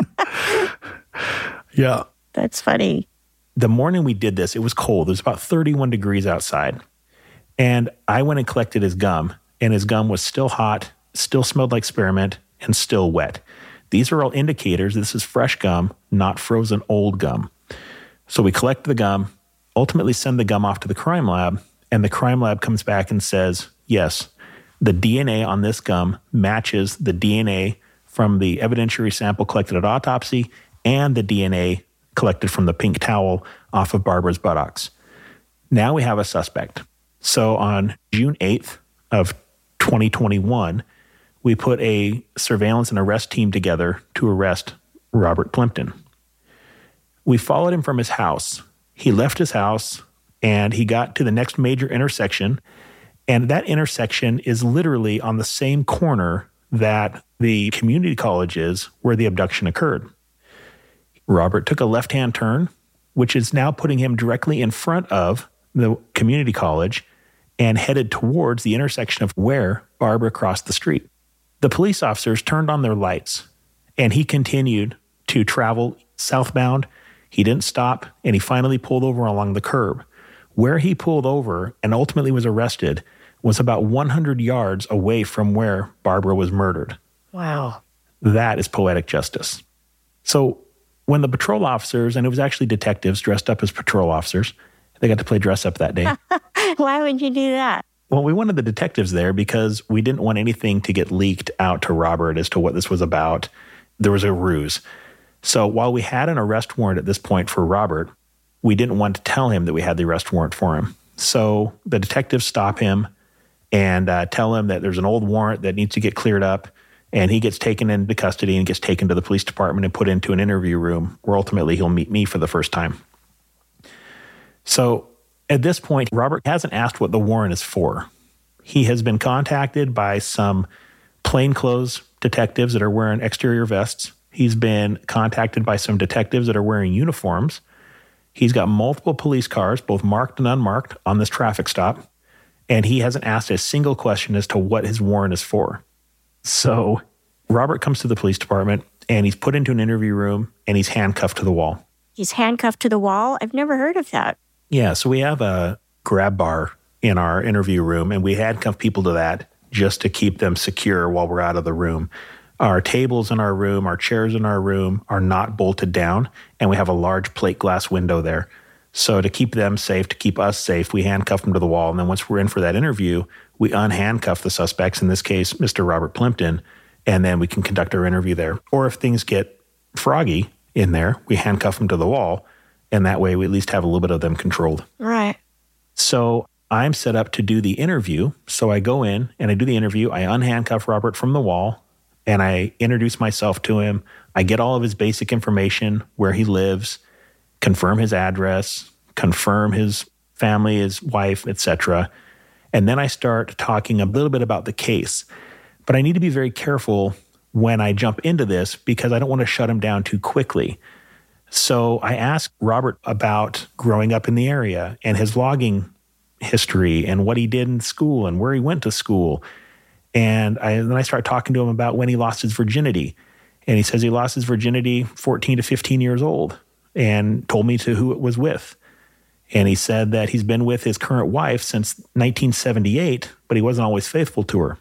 Yeah. That's funny. The morning we did this, it was cold. It was about thirty-one degrees outside. And I went and collected his gum, and his gum was still hot, still smelled like spearmint, and still wet. These are all indicators this is fresh gum, not frozen old gum. So we collect the gum, ultimately send the gum off to the crime lab, and the crime lab comes back and says, yes, the D N A on this gum matches the D N A from the evidentiary sample collected at autopsy and the D N A collected from the pink towel off of Barbara's buttocks. Now we have a suspect. So on June eighth of twenty twenty-one, we put a surveillance and arrest team together to arrest Robert Plimpton. We followed him from his house. He left his house and he got to the next major intersection. And that intersection is literally on the same corner that the community college is where the abduction occurred. Robert took a left-hand turn, which is now putting him directly in front of the community college and headed towards the intersection of where Barbara crossed the street. The police officers turned on their lights, and he continued to travel southbound. He didn't stop, and he finally pulled over along the curb. Where he pulled over and ultimately was arrested was about one hundred yards away from where Barbara was murdered. Wow. That is poetic justice. So when the patrol officers, and it was actually detectives dressed up as patrol officers, they got to play dress up that day. Why would you do that? Well, we wanted the detectives there because we didn't want anything to get leaked out to Robert as to what this was about. There was a ruse. So while we had an arrest warrant at this point for Robert, we didn't want to tell him that we had the arrest warrant for him. So the detectives stop him and uh, tell him that there's an old warrant that needs to get cleared up, and he gets taken into custody and gets taken to the police department and put into an interview room where ultimately he'll meet me for the first time. So at this point, Robert hasn't asked what the warrant is for. He has been contacted by some plainclothes detectives that are wearing exterior vests. He's been contacted by some detectives that are wearing uniforms. He's got multiple police cars, both marked and unmarked, on this traffic stop. And he hasn't asked a single question as to what his warrant is for. So Robert comes to the police department, and he's put into an interview room, and he's handcuffed to the wall. He's handcuffed to the wall? I've never heard of that. Yeah, so we have a grab bar in our interview room, and we handcuff people to that just to keep them secure while we're out of the room. Our tables in our room, our chairs in our room are not bolted down, and we have a large plate glass window there. So to keep them safe, to keep us safe, we handcuff them to the wall, and then once we're in for that interview, we unhandcuff the suspects, in this case, Mister Robert Plimpton, and then we can conduct our interview there. Or if things get froggy in there, we handcuff them to the wall, and that way we at least have a little bit of them controlled. Right. So I'm set up to do the interview. So I go in and I do the interview. I unhandcuff Robert from the wall and I introduce myself to him. I get all of his basic information, where he lives, confirm his address, confirm his family, his wife, et cetera. And then I start talking a little bit about the case. But I need to be very careful when I jump into this because I don't want to shut him down too quickly. So I asked Robert about growing up in the area and his logging history and what he did in school and where he went to school. And I, then I start talking to him about when he lost his virginity. And he says he lost his virginity fourteen to fifteen years old and told me to who it was with. And he said that he's been with his current wife since nineteen seventy-eight, but he wasn't always faithful to her.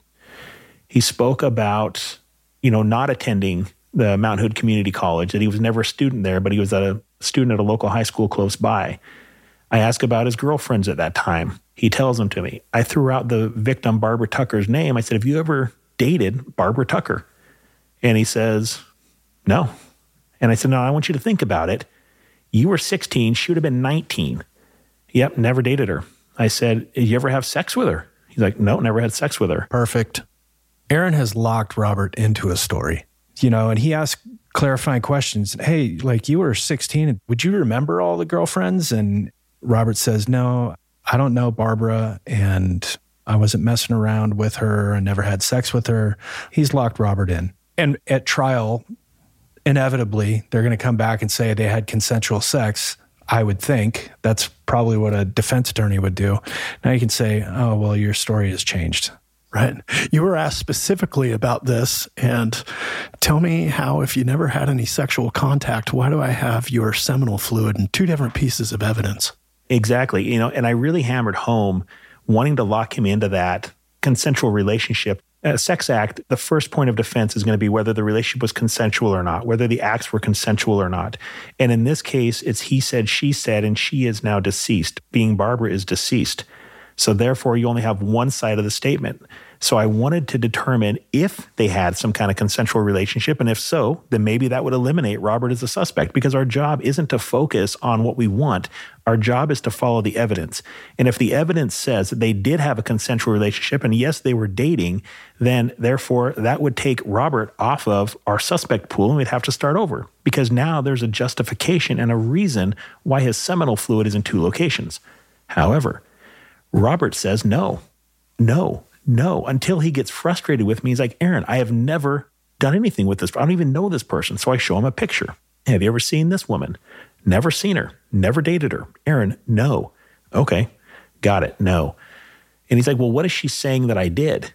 He spoke about, you know, not attending the Mount Hood Community College, that he was never a student there, but he was a student at a local high school close by. I asked about his girlfriends at that time. He tells them to me. I threw out the victim, Barbara Tucker's name. I said, have you ever dated Barbara Tucker? And he says, no. And I said, no, I want you to think about it. You were sixteen. She would have been nineteen. Yep, never dated her. I said, did you ever have sex with her? He's like, no, never had sex with her. Perfect. Aaron has locked Robert into a story, you know, and he asked clarifying questions. Hey, like you were sixteen. Would you remember all the girlfriends? And Robert says, no, I don't know Barbara, and I wasn't messing around with her and never had sex with her. He's locked Robert in. And at trial, inevitably, they're going to come back and say they had consensual sex. I would think that's probably what a defense attorney would do. Now you can say, oh, well, your story has changed. Right. You were asked specifically about this, and tell me how, if you never had any sexual contact, why do I have your seminal fluid in two different pieces of evidence? Exactly. You know, and I really hammered home wanting to lock him into that consensual relationship. A sex act, the first point of defense is going to be whether the relationship was consensual or not, whether the acts were consensual or not. And in this case, it's he said, she said, and she is now deceased. Being Barbara is deceased. So therefore, you only have one side of the statement. So I wanted to determine if they had some kind of consensual relationship. And if so, then maybe that would eliminate Robert as a suspect, because our job isn't to focus on what we want. Our job is to follow the evidence. And if the evidence says that they did have a consensual relationship, and yes, they were dating, then therefore that would take Robert off of our suspect pool, and we'd have to start over, because now there's a justification and a reason why his seminal fluid is in two locations. However, Robert says no, no, no, until he gets frustrated with me. He's like, Aaron, I have never done anything with this. I don't even know this person. So I show him a picture. Have you ever seen this woman? Never seen her. Never dated her. Aaron, no. Okay, got it. No. And he's like, well, what is she saying that I did?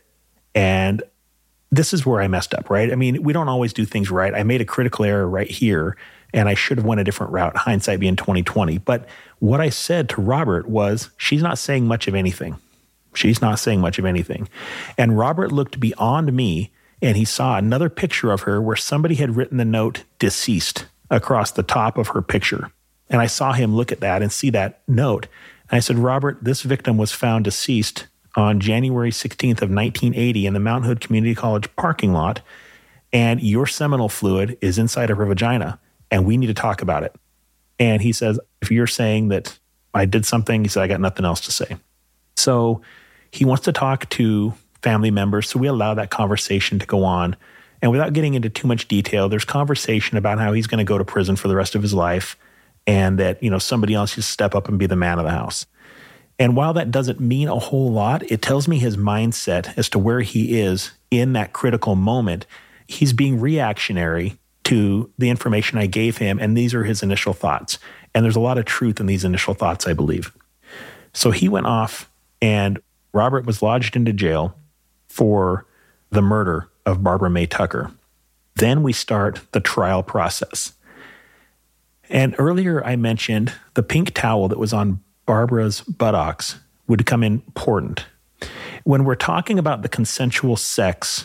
And this is where I messed up, right? I mean, we don't always do things right. I made a critical error right here, and I should have went a different route, hindsight being twenty twenty. But what I said to Robert was, she's not saying much of anything. She's not saying much of anything. And Robert looked beyond me, and he saw another picture of her where somebody had written the note deceased across the top of her picture. And I saw him look at that and see that note. And I said, Robert, this victim was found deceased on January sixteenth of nineteen eighty in the Mount Hood Community College parking lot, and your seminal fluid is inside of her vagina, and we need to talk about it. And he says, if you're saying that I did something, he said, I got nothing else to say. So he wants to talk to family members, so we allow that conversation to go on. And without getting into too much detail, there's conversation about how he's going to go to prison for the rest of his life, and that, you know, somebody else should step up and be the man of the house. And while that doesn't mean a whole lot, it tells me his mindset as to where he is in that critical moment. He's being reactionary to the information I gave him, and these are his initial thoughts. And there's a lot of truth in these initial thoughts, I believe. So he went off, and Robert was lodged into jail for the murder of Barbara May Tucker. Then we start the trial process. And earlier I mentioned the pink towel that was on Barbara's buttocks would become important. When we're talking about the consensual sex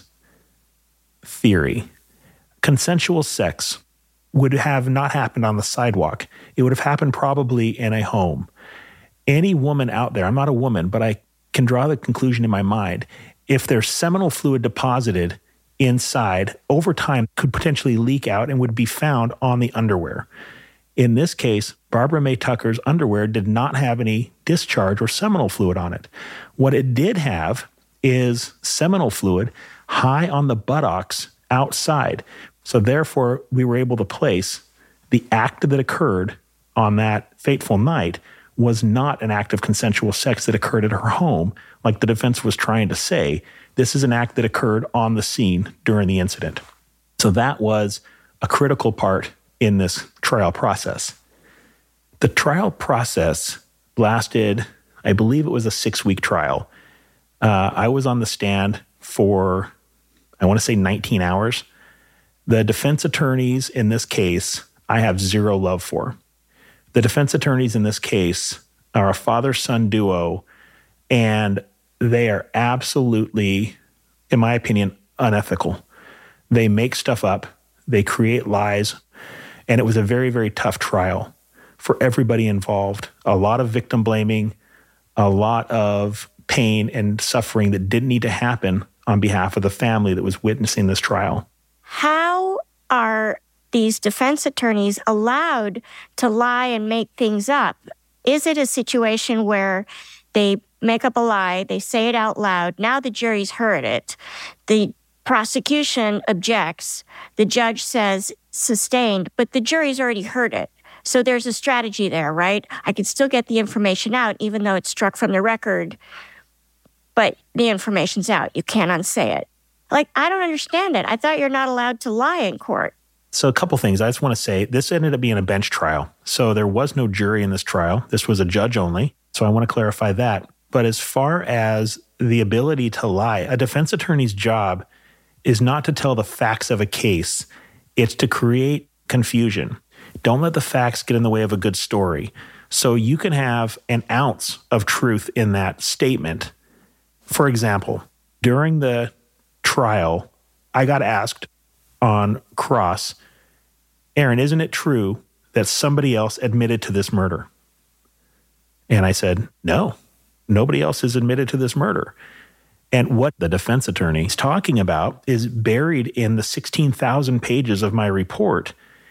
theory, consensual sex would have not happened on the sidewalk. It would have happened probably in a home. Any woman out there, I'm not a woman, but I can draw the conclusion in my mind, if there's seminal fluid deposited inside, over time could potentially leak out and would be found on the underwear. In this case, Barbara May Tucker's underwear did not have any discharge or seminal fluid on it. What it did have is seminal fluid high on the buttocks outside. So therefore, we were able to place the act that occurred on that fateful night was not an act of consensual sex that occurred at her home, like the defense was trying to say. This is an act that occurred on the scene during the incident. So that was a critical part in this trial process. The trial process lasted, I believe it was a six-week trial. Uh, I was on the stand for, I want to say nineteen hours. The defense attorneys in this case, I have zero love for. The defense attorneys in this case are a father-son duo, and they are absolutely, in my opinion, unethical. They make stuff up. They create lies. And it was a very, very tough trial for everybody involved. A lot of victim blaming, a lot of pain and suffering that didn't need to happen on behalf of the family that was witnessing this trial. How are these defense attorneys allowed to lie and make things up? Is it a situation where they make up a lie, they say it out loud, now the jury's heard it, the prosecution objects, the judge says sustained, but the jury's already heard it. So there's a strategy there, right? I can still get the information out even though it's struck from the record, but the information's out. You can't unsay it. Like, I don't understand it. I thought you're not allowed to lie in court. So a couple things. I just want to say this ended up being a bench trial. So there was no jury in this trial. This was a judge only. So I want to clarify that. But as far as the ability to lie, a defense attorney's job is not to tell the facts of a case. It's to create confusion. Don't let the facts get in the way of a good story. So you can have an ounce of truth in that statement. For example, during the trial, I got asked on cross, Aaron, isn't it true that somebody else admitted to this murder? And I said, no, nobody else has admitted to this murder. And what the defense attorney is talking about is buried in the sixteen thousand pages of my report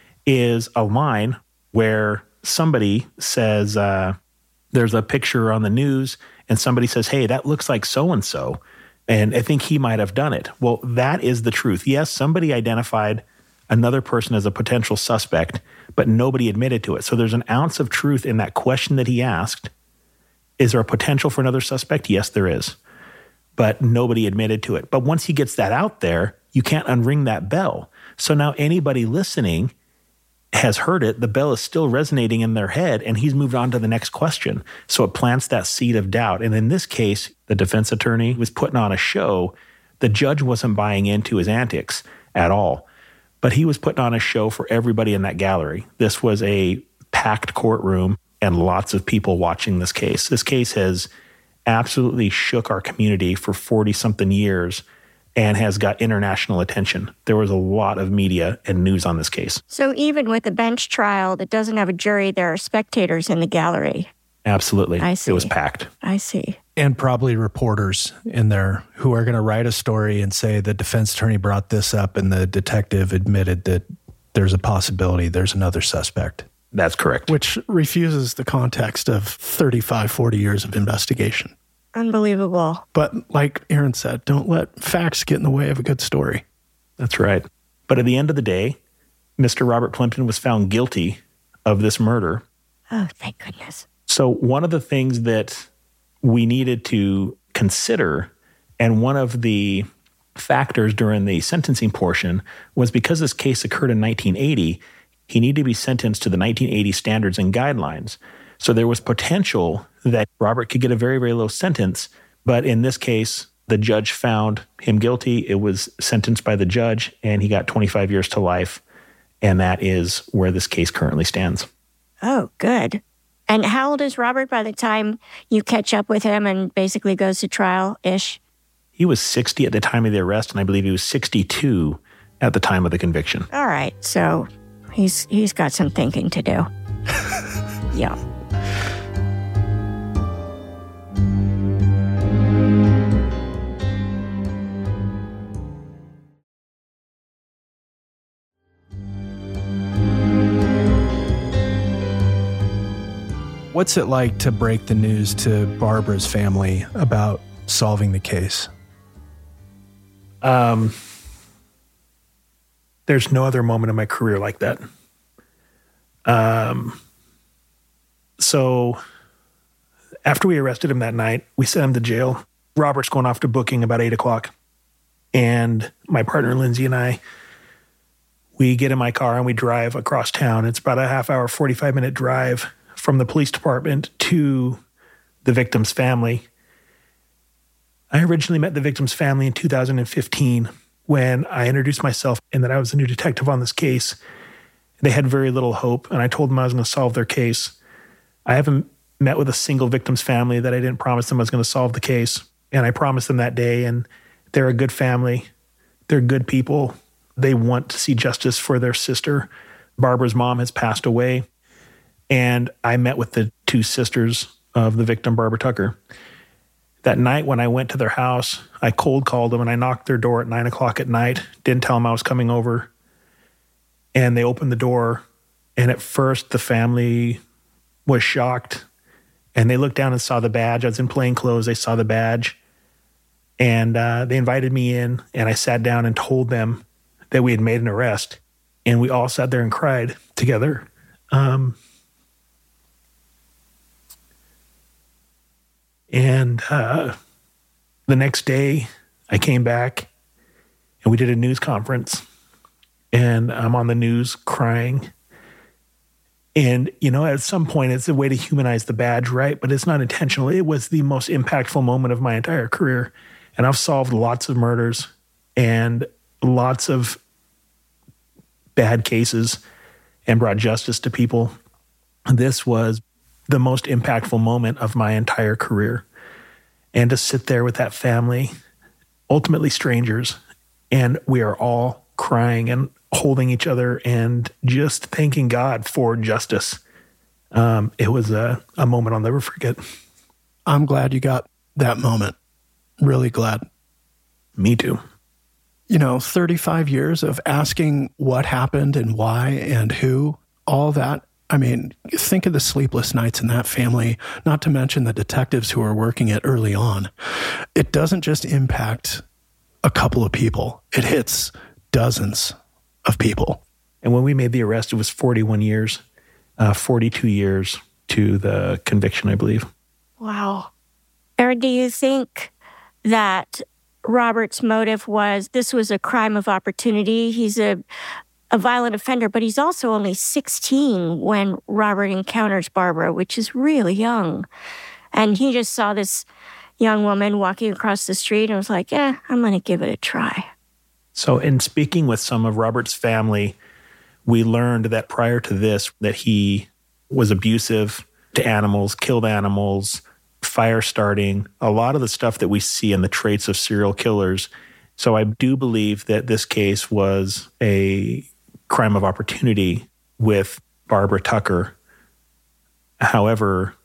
is a line where somebody says, uh, there's a picture on the news and somebody says, hey, that looks like so-and-so. And I think he might have done it. Well, that is the truth. Yes, somebody identified another person as a potential suspect, but nobody admitted to it. So there's an ounce of truth in that question that he asked. Is there a potential for another suspect? Yes, there is. But nobody admitted to it. But once he gets that out there, you can't unring that bell. So now anybody listening has heard it. The bell is still resonating in their head, and he's moved on to the next question. So it plants that seed of doubt. And in this case, the defense attorney was putting on a show. The judge wasn't buying into his antics at all, but he was putting on a show for everybody in that gallery. This was a packed courtroom and lots of people watching this case. This case has absolutely shook our community for forty-something years and has got international attention. There was a lot of media and news on this case. So even with a bench trial that doesn't have a jury, there are spectators in the gallery. Absolutely. I see. It was packed. I see. And probably reporters in there who are going to write a story and say the defense attorney brought this up and the detective admitted that there's a possibility there's another suspect. That's correct. Which refuses the context of thirty-five, forty years of investigation. Unbelievable. But like Aaron said, don't let facts get in the way of a good story. That's right. But at the end of the day, Mister Robert Plimpton was found guilty of this murder. Oh, thank goodness. So one of the things that we needed to consider, and one of the factors during the sentencing portion, was because this case occurred in nineteen eighty, he needed to be sentenced to the nineteen eighty standards and guidelines. So there was potential that Robert could get a very, very low sentence. But in this case, the judge found him guilty. It was sentenced by the judge, and he got twenty-five years to life. And that is where this case currently stands. Oh, good. And how old is Robert by the time you catch up with him and basically goes to trial-ish? He was sixty at the time of the arrest, and I believe he was sixty-two at the time of the conviction. All right. So he's he's got some thinking to do. Yeah. What's it like to break the news to Barbara's family about solving the case? Um, there's no other moment in my career like that. Um, so after we arrested him that night, we sent him to jail. Robert's going off to booking about eight o'clock. And my partner, Lindsay, and I, we get in my car and we drive across town. It's about a half hour, forty-five minute drive from the police department to the victim's family. I originally met the victim's family in two thousand fifteen. when I introduced myself and that I was a new detective on this case, they had very little hope, and I told them I was going to solve their case. I haven't met with a single victim's family that I didn't promise them I was going to solve the case, and I promised them that day, and they're a good family. They're good people. They want to see justice for their sister. Barbara's mom has passed away, and I met with the two sisters of the victim, Barbara Tucker. That night when I went to their house, I cold called them and I knocked their door at nine o'clock at night, didn't tell them I was coming over. And they opened the door. And at first the family was shocked and they looked down and saw the badge. I was in plain clothes. They saw the badge and uh, they invited me in, and I sat down and told them that we had made an arrest. And we all sat there and cried together. Um, And uh, the next day, I came back and we did a news conference. And I'm on the news crying. And, you know, at some point, it's a way to humanize the badge, right? But it's not intentional. It was the most impactful moment of my entire career. And I've solved lots of murders and lots of bad cases and brought justice to people. This was the most impactful moment of my entire career. And to sit there with that family, ultimately strangers, and we are all crying and holding each other and just thanking God for justice. Um, it was a, a moment I'll never forget. I'm glad you got that moment. Really glad. Me too. You know, thirty-five years of asking what happened and why and who, all that. I mean, think of the sleepless nights in that family, not to mention the detectives who are working it early on. It doesn't just impact a couple of people. It hits dozens of people. And when we made the arrest, it was forty-one years, uh, forty-two years to the conviction, I believe. Wow. Aaron, do you think that Robert's motive was this was a crime of opportunity? He's a a violent offender, but he's also only sixteen when Robert encounters Barbara, which is really young. And he just saw this young woman walking across the street and was like, yeah, I'm going to give it a try. So in speaking with some of Robert's family, we learned that prior to this, that he was abusive to animals, killed animals, fire starting, a lot of the stuff that we see in the traits of serial killers. So I do believe that this case was a crime of opportunity with Barbara Tucker. However,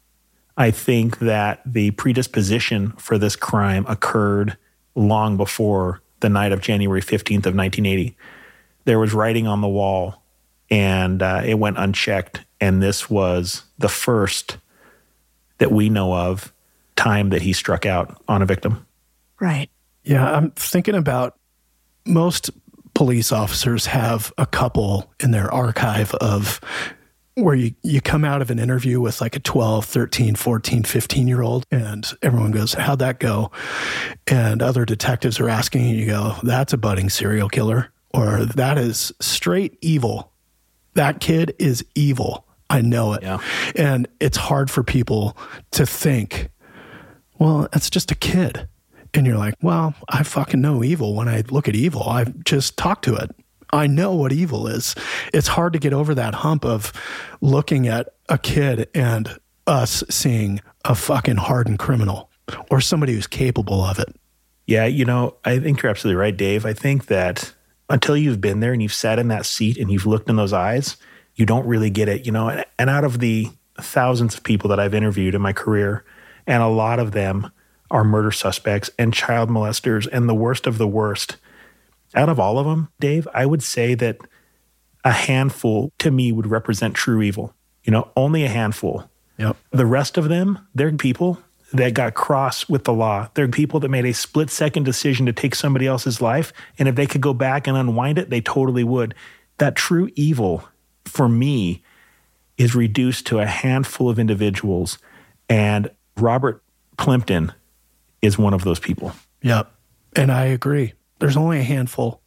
I think that the predisposition for this crime occurred long before the night of January fifteenth of nineteen eighty. There was writing on the wall, and uh, it went unchecked, and this was the first that we know of time that he struck out on a victim. Right. Yeah, I'm thinking about most police officers have a couple in their archive of where you, you come out of an interview with like a twelve, thirteen, fourteen, fifteen-year-old, and everyone goes, how'd that go? And other detectives are asking you, you go, that's a budding serial killer, or that is straight evil. That kid is evil. I know it. Yeah. And it's hard for people to think, well, that's just a kid. And you're like, well, I fucking know evil. When I look at evil, I just talk to it. I know what evil is. It's hard to get over that hump of looking at a kid and us seeing a fucking hardened criminal or somebody who's capable of it. Yeah, you know, I think you're absolutely right, Dave. I think that until you've been there and you've sat in that seat and you've looked in those eyes, you don't really get it, you know. And, and out of the thousands of people that I've interviewed in my career, and a lot of them are murder suspects and child molesters and the worst of the worst. Out of all of them, Dave, I would say that a handful to me would represent true evil. You know, only a handful. Yep. The rest of them, they're people that got cross with the law. They're people that made a split-second decision to take somebody else's life, and if they could go back and unwind it, they totally would. That true evil, for me, is reduced to a handful of individuals, and Robert Plimpton is one of those people. Yep. And I agree. There's only a handful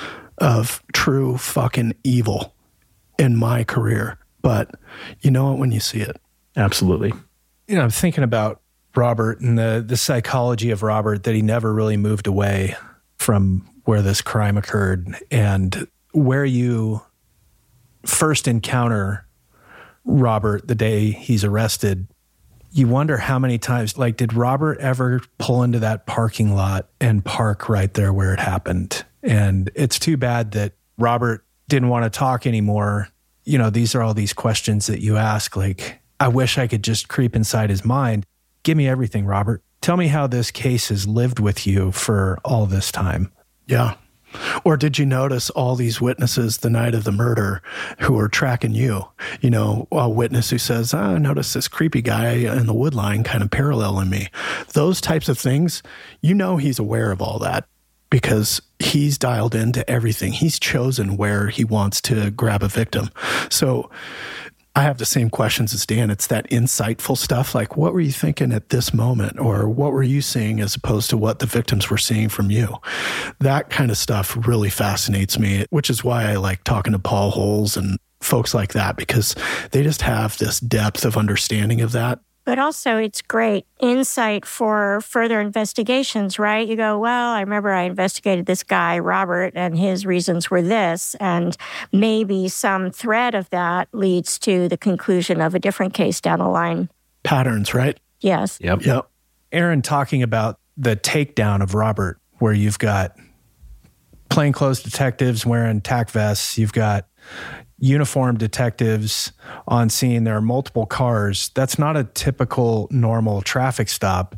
of true fucking evil in my career, but you know it when you see it. Absolutely. You know, I'm thinking about Robert and the, the psychology of Robert, that he never really moved away from where this crime occurred and where you first encounter Robert the day he's arrested. You wonder how many times, like, did Robert ever pull into that parking lot and park right there where it happened? And it's too bad that Robert didn't want to talk anymore. You know, these are all these questions that you ask, like, I wish I could just creep inside his mind. Give me everything, Robert. Tell me how this case has lived with you for all this time. Yeah. Or did you notice all these witnesses the night of the murder who were tracking you? You know, a witness who says, oh, I noticed this creepy guy in the wood line kind of paralleling me. Those types of things, you know he's aware of all that because he's dialed into everything. He's chosen where he wants to grab a victim. So I have the same questions as Dan. It's that insightful stuff. Like, what were you thinking at this moment? Or what were you seeing as opposed to what the victims were seeing from you? That kind of stuff really fascinates me, which is why I like talking to Paul Holes and folks like that, because they just have this depth of understanding of that. But also it's great insight for further investigations, right? You go, well, I remember I investigated this guy, Robert, and his reasons were this. And maybe some thread of that leads to the conclusion of a different case down the line. Patterns, right? Yes. Yep. Yep. Aaron, talking about the takedown of Robert, where you've got plainclothes detectives wearing tack vests, you've got uniformed detectives on scene. There are multiple cars. That's not a typical normal traffic stop.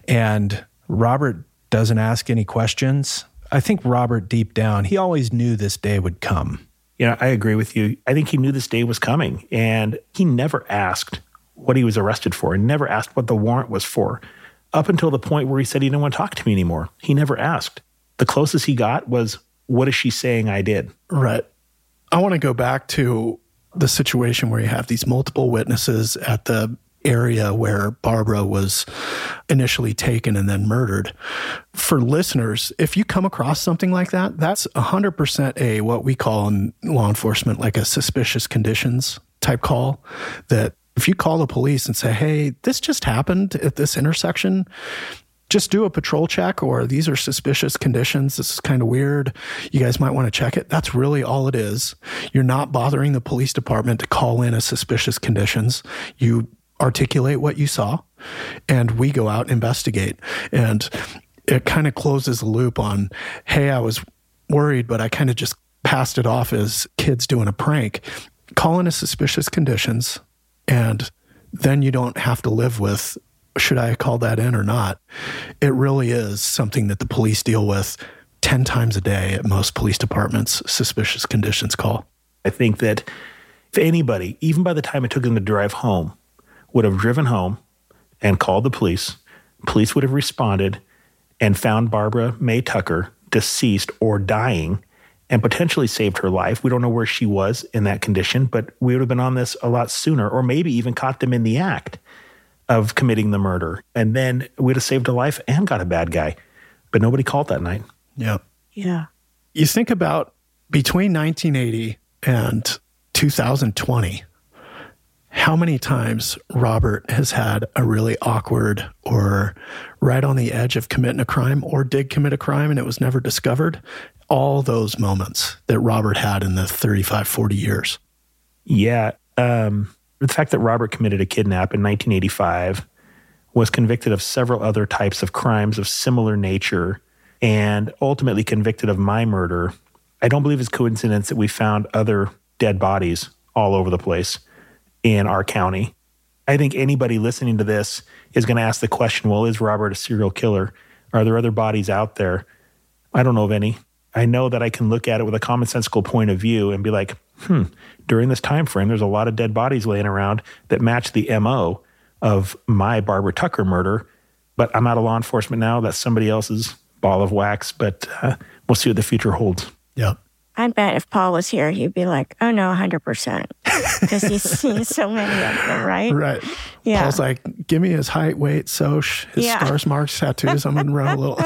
And Robert doesn't ask any questions. I think Robert, deep down, he always knew this day would come. Yeah, I agree with you. I think he knew this day was coming, and he never asked what he was arrested for and never asked what the warrant was for up until the point where he said he didn't want to talk to me anymore. He never asked. The closest he got was, what is she saying I did? Right. I want to go back to the situation where you have these multiple witnesses at the area where Barbara was initially taken and then murdered. For listeners, if you come across something like that, that's one hundred percent a what we call in law enforcement like a suspicious conditions type call. That if you call the police and say, hey, this just happened at this intersection, just do a patrol check, or these are suspicious conditions. This is kind of weird. You guys might want to check it. That's really all it is. You're not bothering the police department to call in a suspicious conditions. You articulate what you saw, and we go out and investigate. And it kind of closes the loop on, hey, I was worried, but I kind of just passed it off as kids doing a prank. Call in a suspicious conditions, and then you don't have to live with, should I call that in or not? It really is something that the police deal with ten times a day at most police departments, suspicious conditions call. I think that if anybody, even by the time it took them to drive home, would have driven home and called the police, police would have responded and found Barbara May Tucker deceased or dying and potentially saved her life. We don't know where she was in that condition, but we would have been on this a lot sooner, or maybe even caught them in the act of committing the murder. And then we'd have saved a life and got a bad guy. But nobody called that night. Yeah. Yeah. You think about between nineteen eighty and two thousand twenty, how many times Robert has had a really awkward or right on the edge of committing a crime, or did commit a crime and it was never discovered. All those moments that Robert had in the thirty-five, forty years. Yeah. Um, the fact that Robert committed a kidnap in nineteen eighty-five, was convicted of several other types of crimes of similar nature, and ultimately convicted of my murder. I don't believe it's coincidence that we found other dead bodies all over the place in our county. I think anybody listening to this is going to ask the question, well, is Robert a serial killer? Are there other bodies out there? I don't know of any. I know that I can look at it with a commonsensical point of view and be like, hmm, during this time frame, there's a lot of dead bodies laying around that match the M O of my Barbara Tucker murder. But I'm out of law enforcement now. That's somebody else's ball of wax. But uh, we'll see what the future holds. Yeah. I bet if Paul was here, he'd be like, oh, no, one hundred percent. Because he's seen so many of them, right? Right. Yeah. Paul's like, give me his height, weight, soch, his Yeah. stars, marks, tattoos. I'm going to run a little.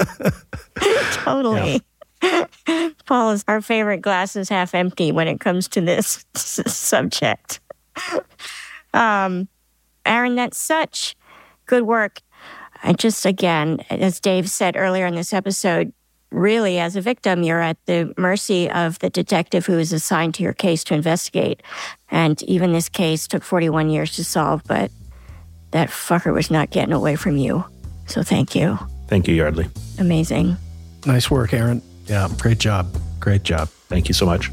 Totally. Paul is our favorite glass is half empty when it comes to this s- subject. um, Aaron, that's such good work. I just, again, as Dave said earlier in this episode, really, as a victim, you're at the mercy of the detective who is assigned to your case to investigate. And even this case took forty-one years to solve, but that fucker was not getting away from you. So thank you. Thank you, Yardley. Amazing. Nice work, Aaron. Yeah, great job. Great job. Thank you so much.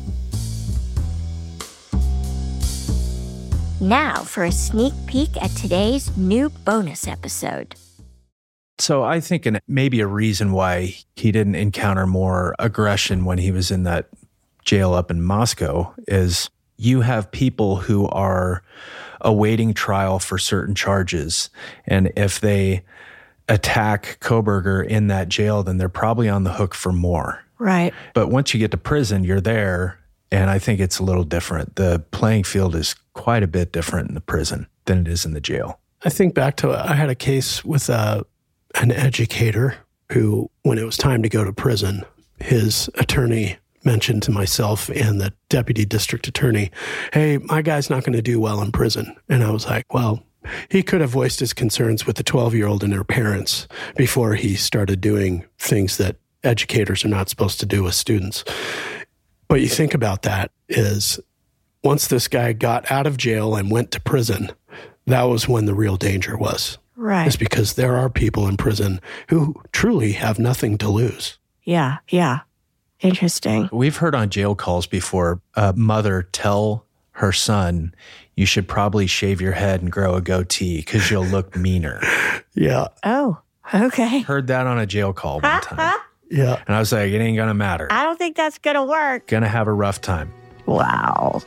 Now for a sneak peek at today's new bonus episode. So I think an, maybe a reason why he didn't encounter more aggression when he was in that jail up in Moscow is you have people who are awaiting trial for certain charges. And if they attack Kohberger in that jail, then they're probably on the hook for more. Right. But once you get to prison, you're there. And I think it's a little different. The playing field is quite a bit different in the prison than it is in the jail. I think back to, I had a case with a, an educator who, when it was time to go to prison, his attorney mentioned to myself and the deputy district attorney, hey, my guy's not going to do well in prison. And I was like, well, he could have voiced his concerns with the twelve-year-old and their parents before he started doing things that educators are not supposed to do with students. But you think about that is once this guy got out of jail and went to prison, that was when the real danger was. Right. It's because there are people in prison who truly have nothing to lose. Yeah, yeah. Interesting. We've heard on jail calls before, a mother tell her son, you should probably shave your head and grow a goatee because you'll look meaner. Yeah. Oh, okay. Heard that on a jail call one time. Yeah. And I was like, it ain't going to matter. I don't think that's going to work. Going to have a rough time. Wow.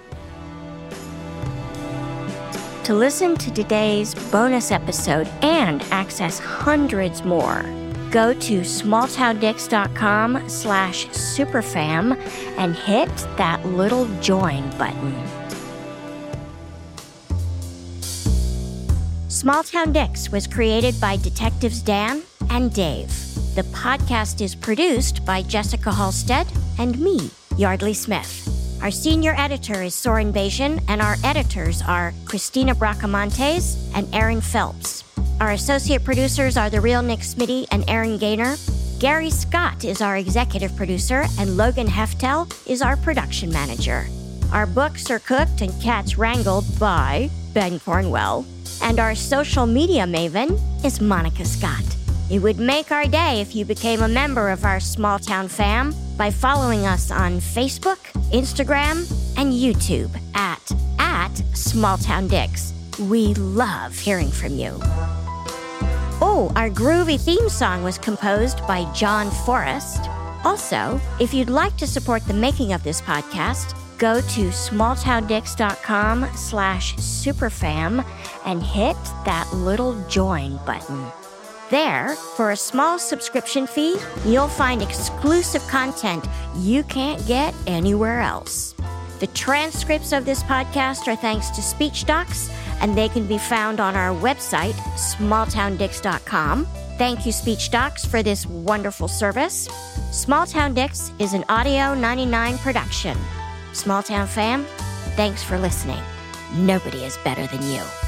To listen to today's bonus episode and access hundreds more, go to smalltowndicks.com slash superfam and hit that little join button. Small Town Dicks was created by Detectives Dan and Dave. The podcast is produced by Jessica Halstead and me, Yardley Smith. Our senior editor is Soren Bajan, and our editors are Christina Bracamontes and Aaron Phelps. Our associate producers are The Real Nick Smitty and Aaron Gaynor. Gary Scott is our executive producer, and Logan Heftel is our production manager. Our books are cooked and cats wrangled by Ben Cornwell. And our social media maven is Monica Scott. It would make our day if you became a member of our small town fam by following us on Facebook, Instagram, and YouTube at, at SmallTownDicks. We love hearing from you. Oh, our groovy theme song was composed by John Forrest. Also, if you'd like to support the making of this podcast, go to smalltowndicks.com slash superfam and hit that little join button. There, for a small subscription fee, you'll find exclusive content you can't get anywhere else. The transcripts of this podcast are thanks to SpeechDocs, and they can be found on our website, small town dicks dot com. Thank you, SpeechDocs, for this wonderful service. Small Town Dicks is an Audio ninety-nine production. Small Town fam, thanks for listening. Nobody is better than you.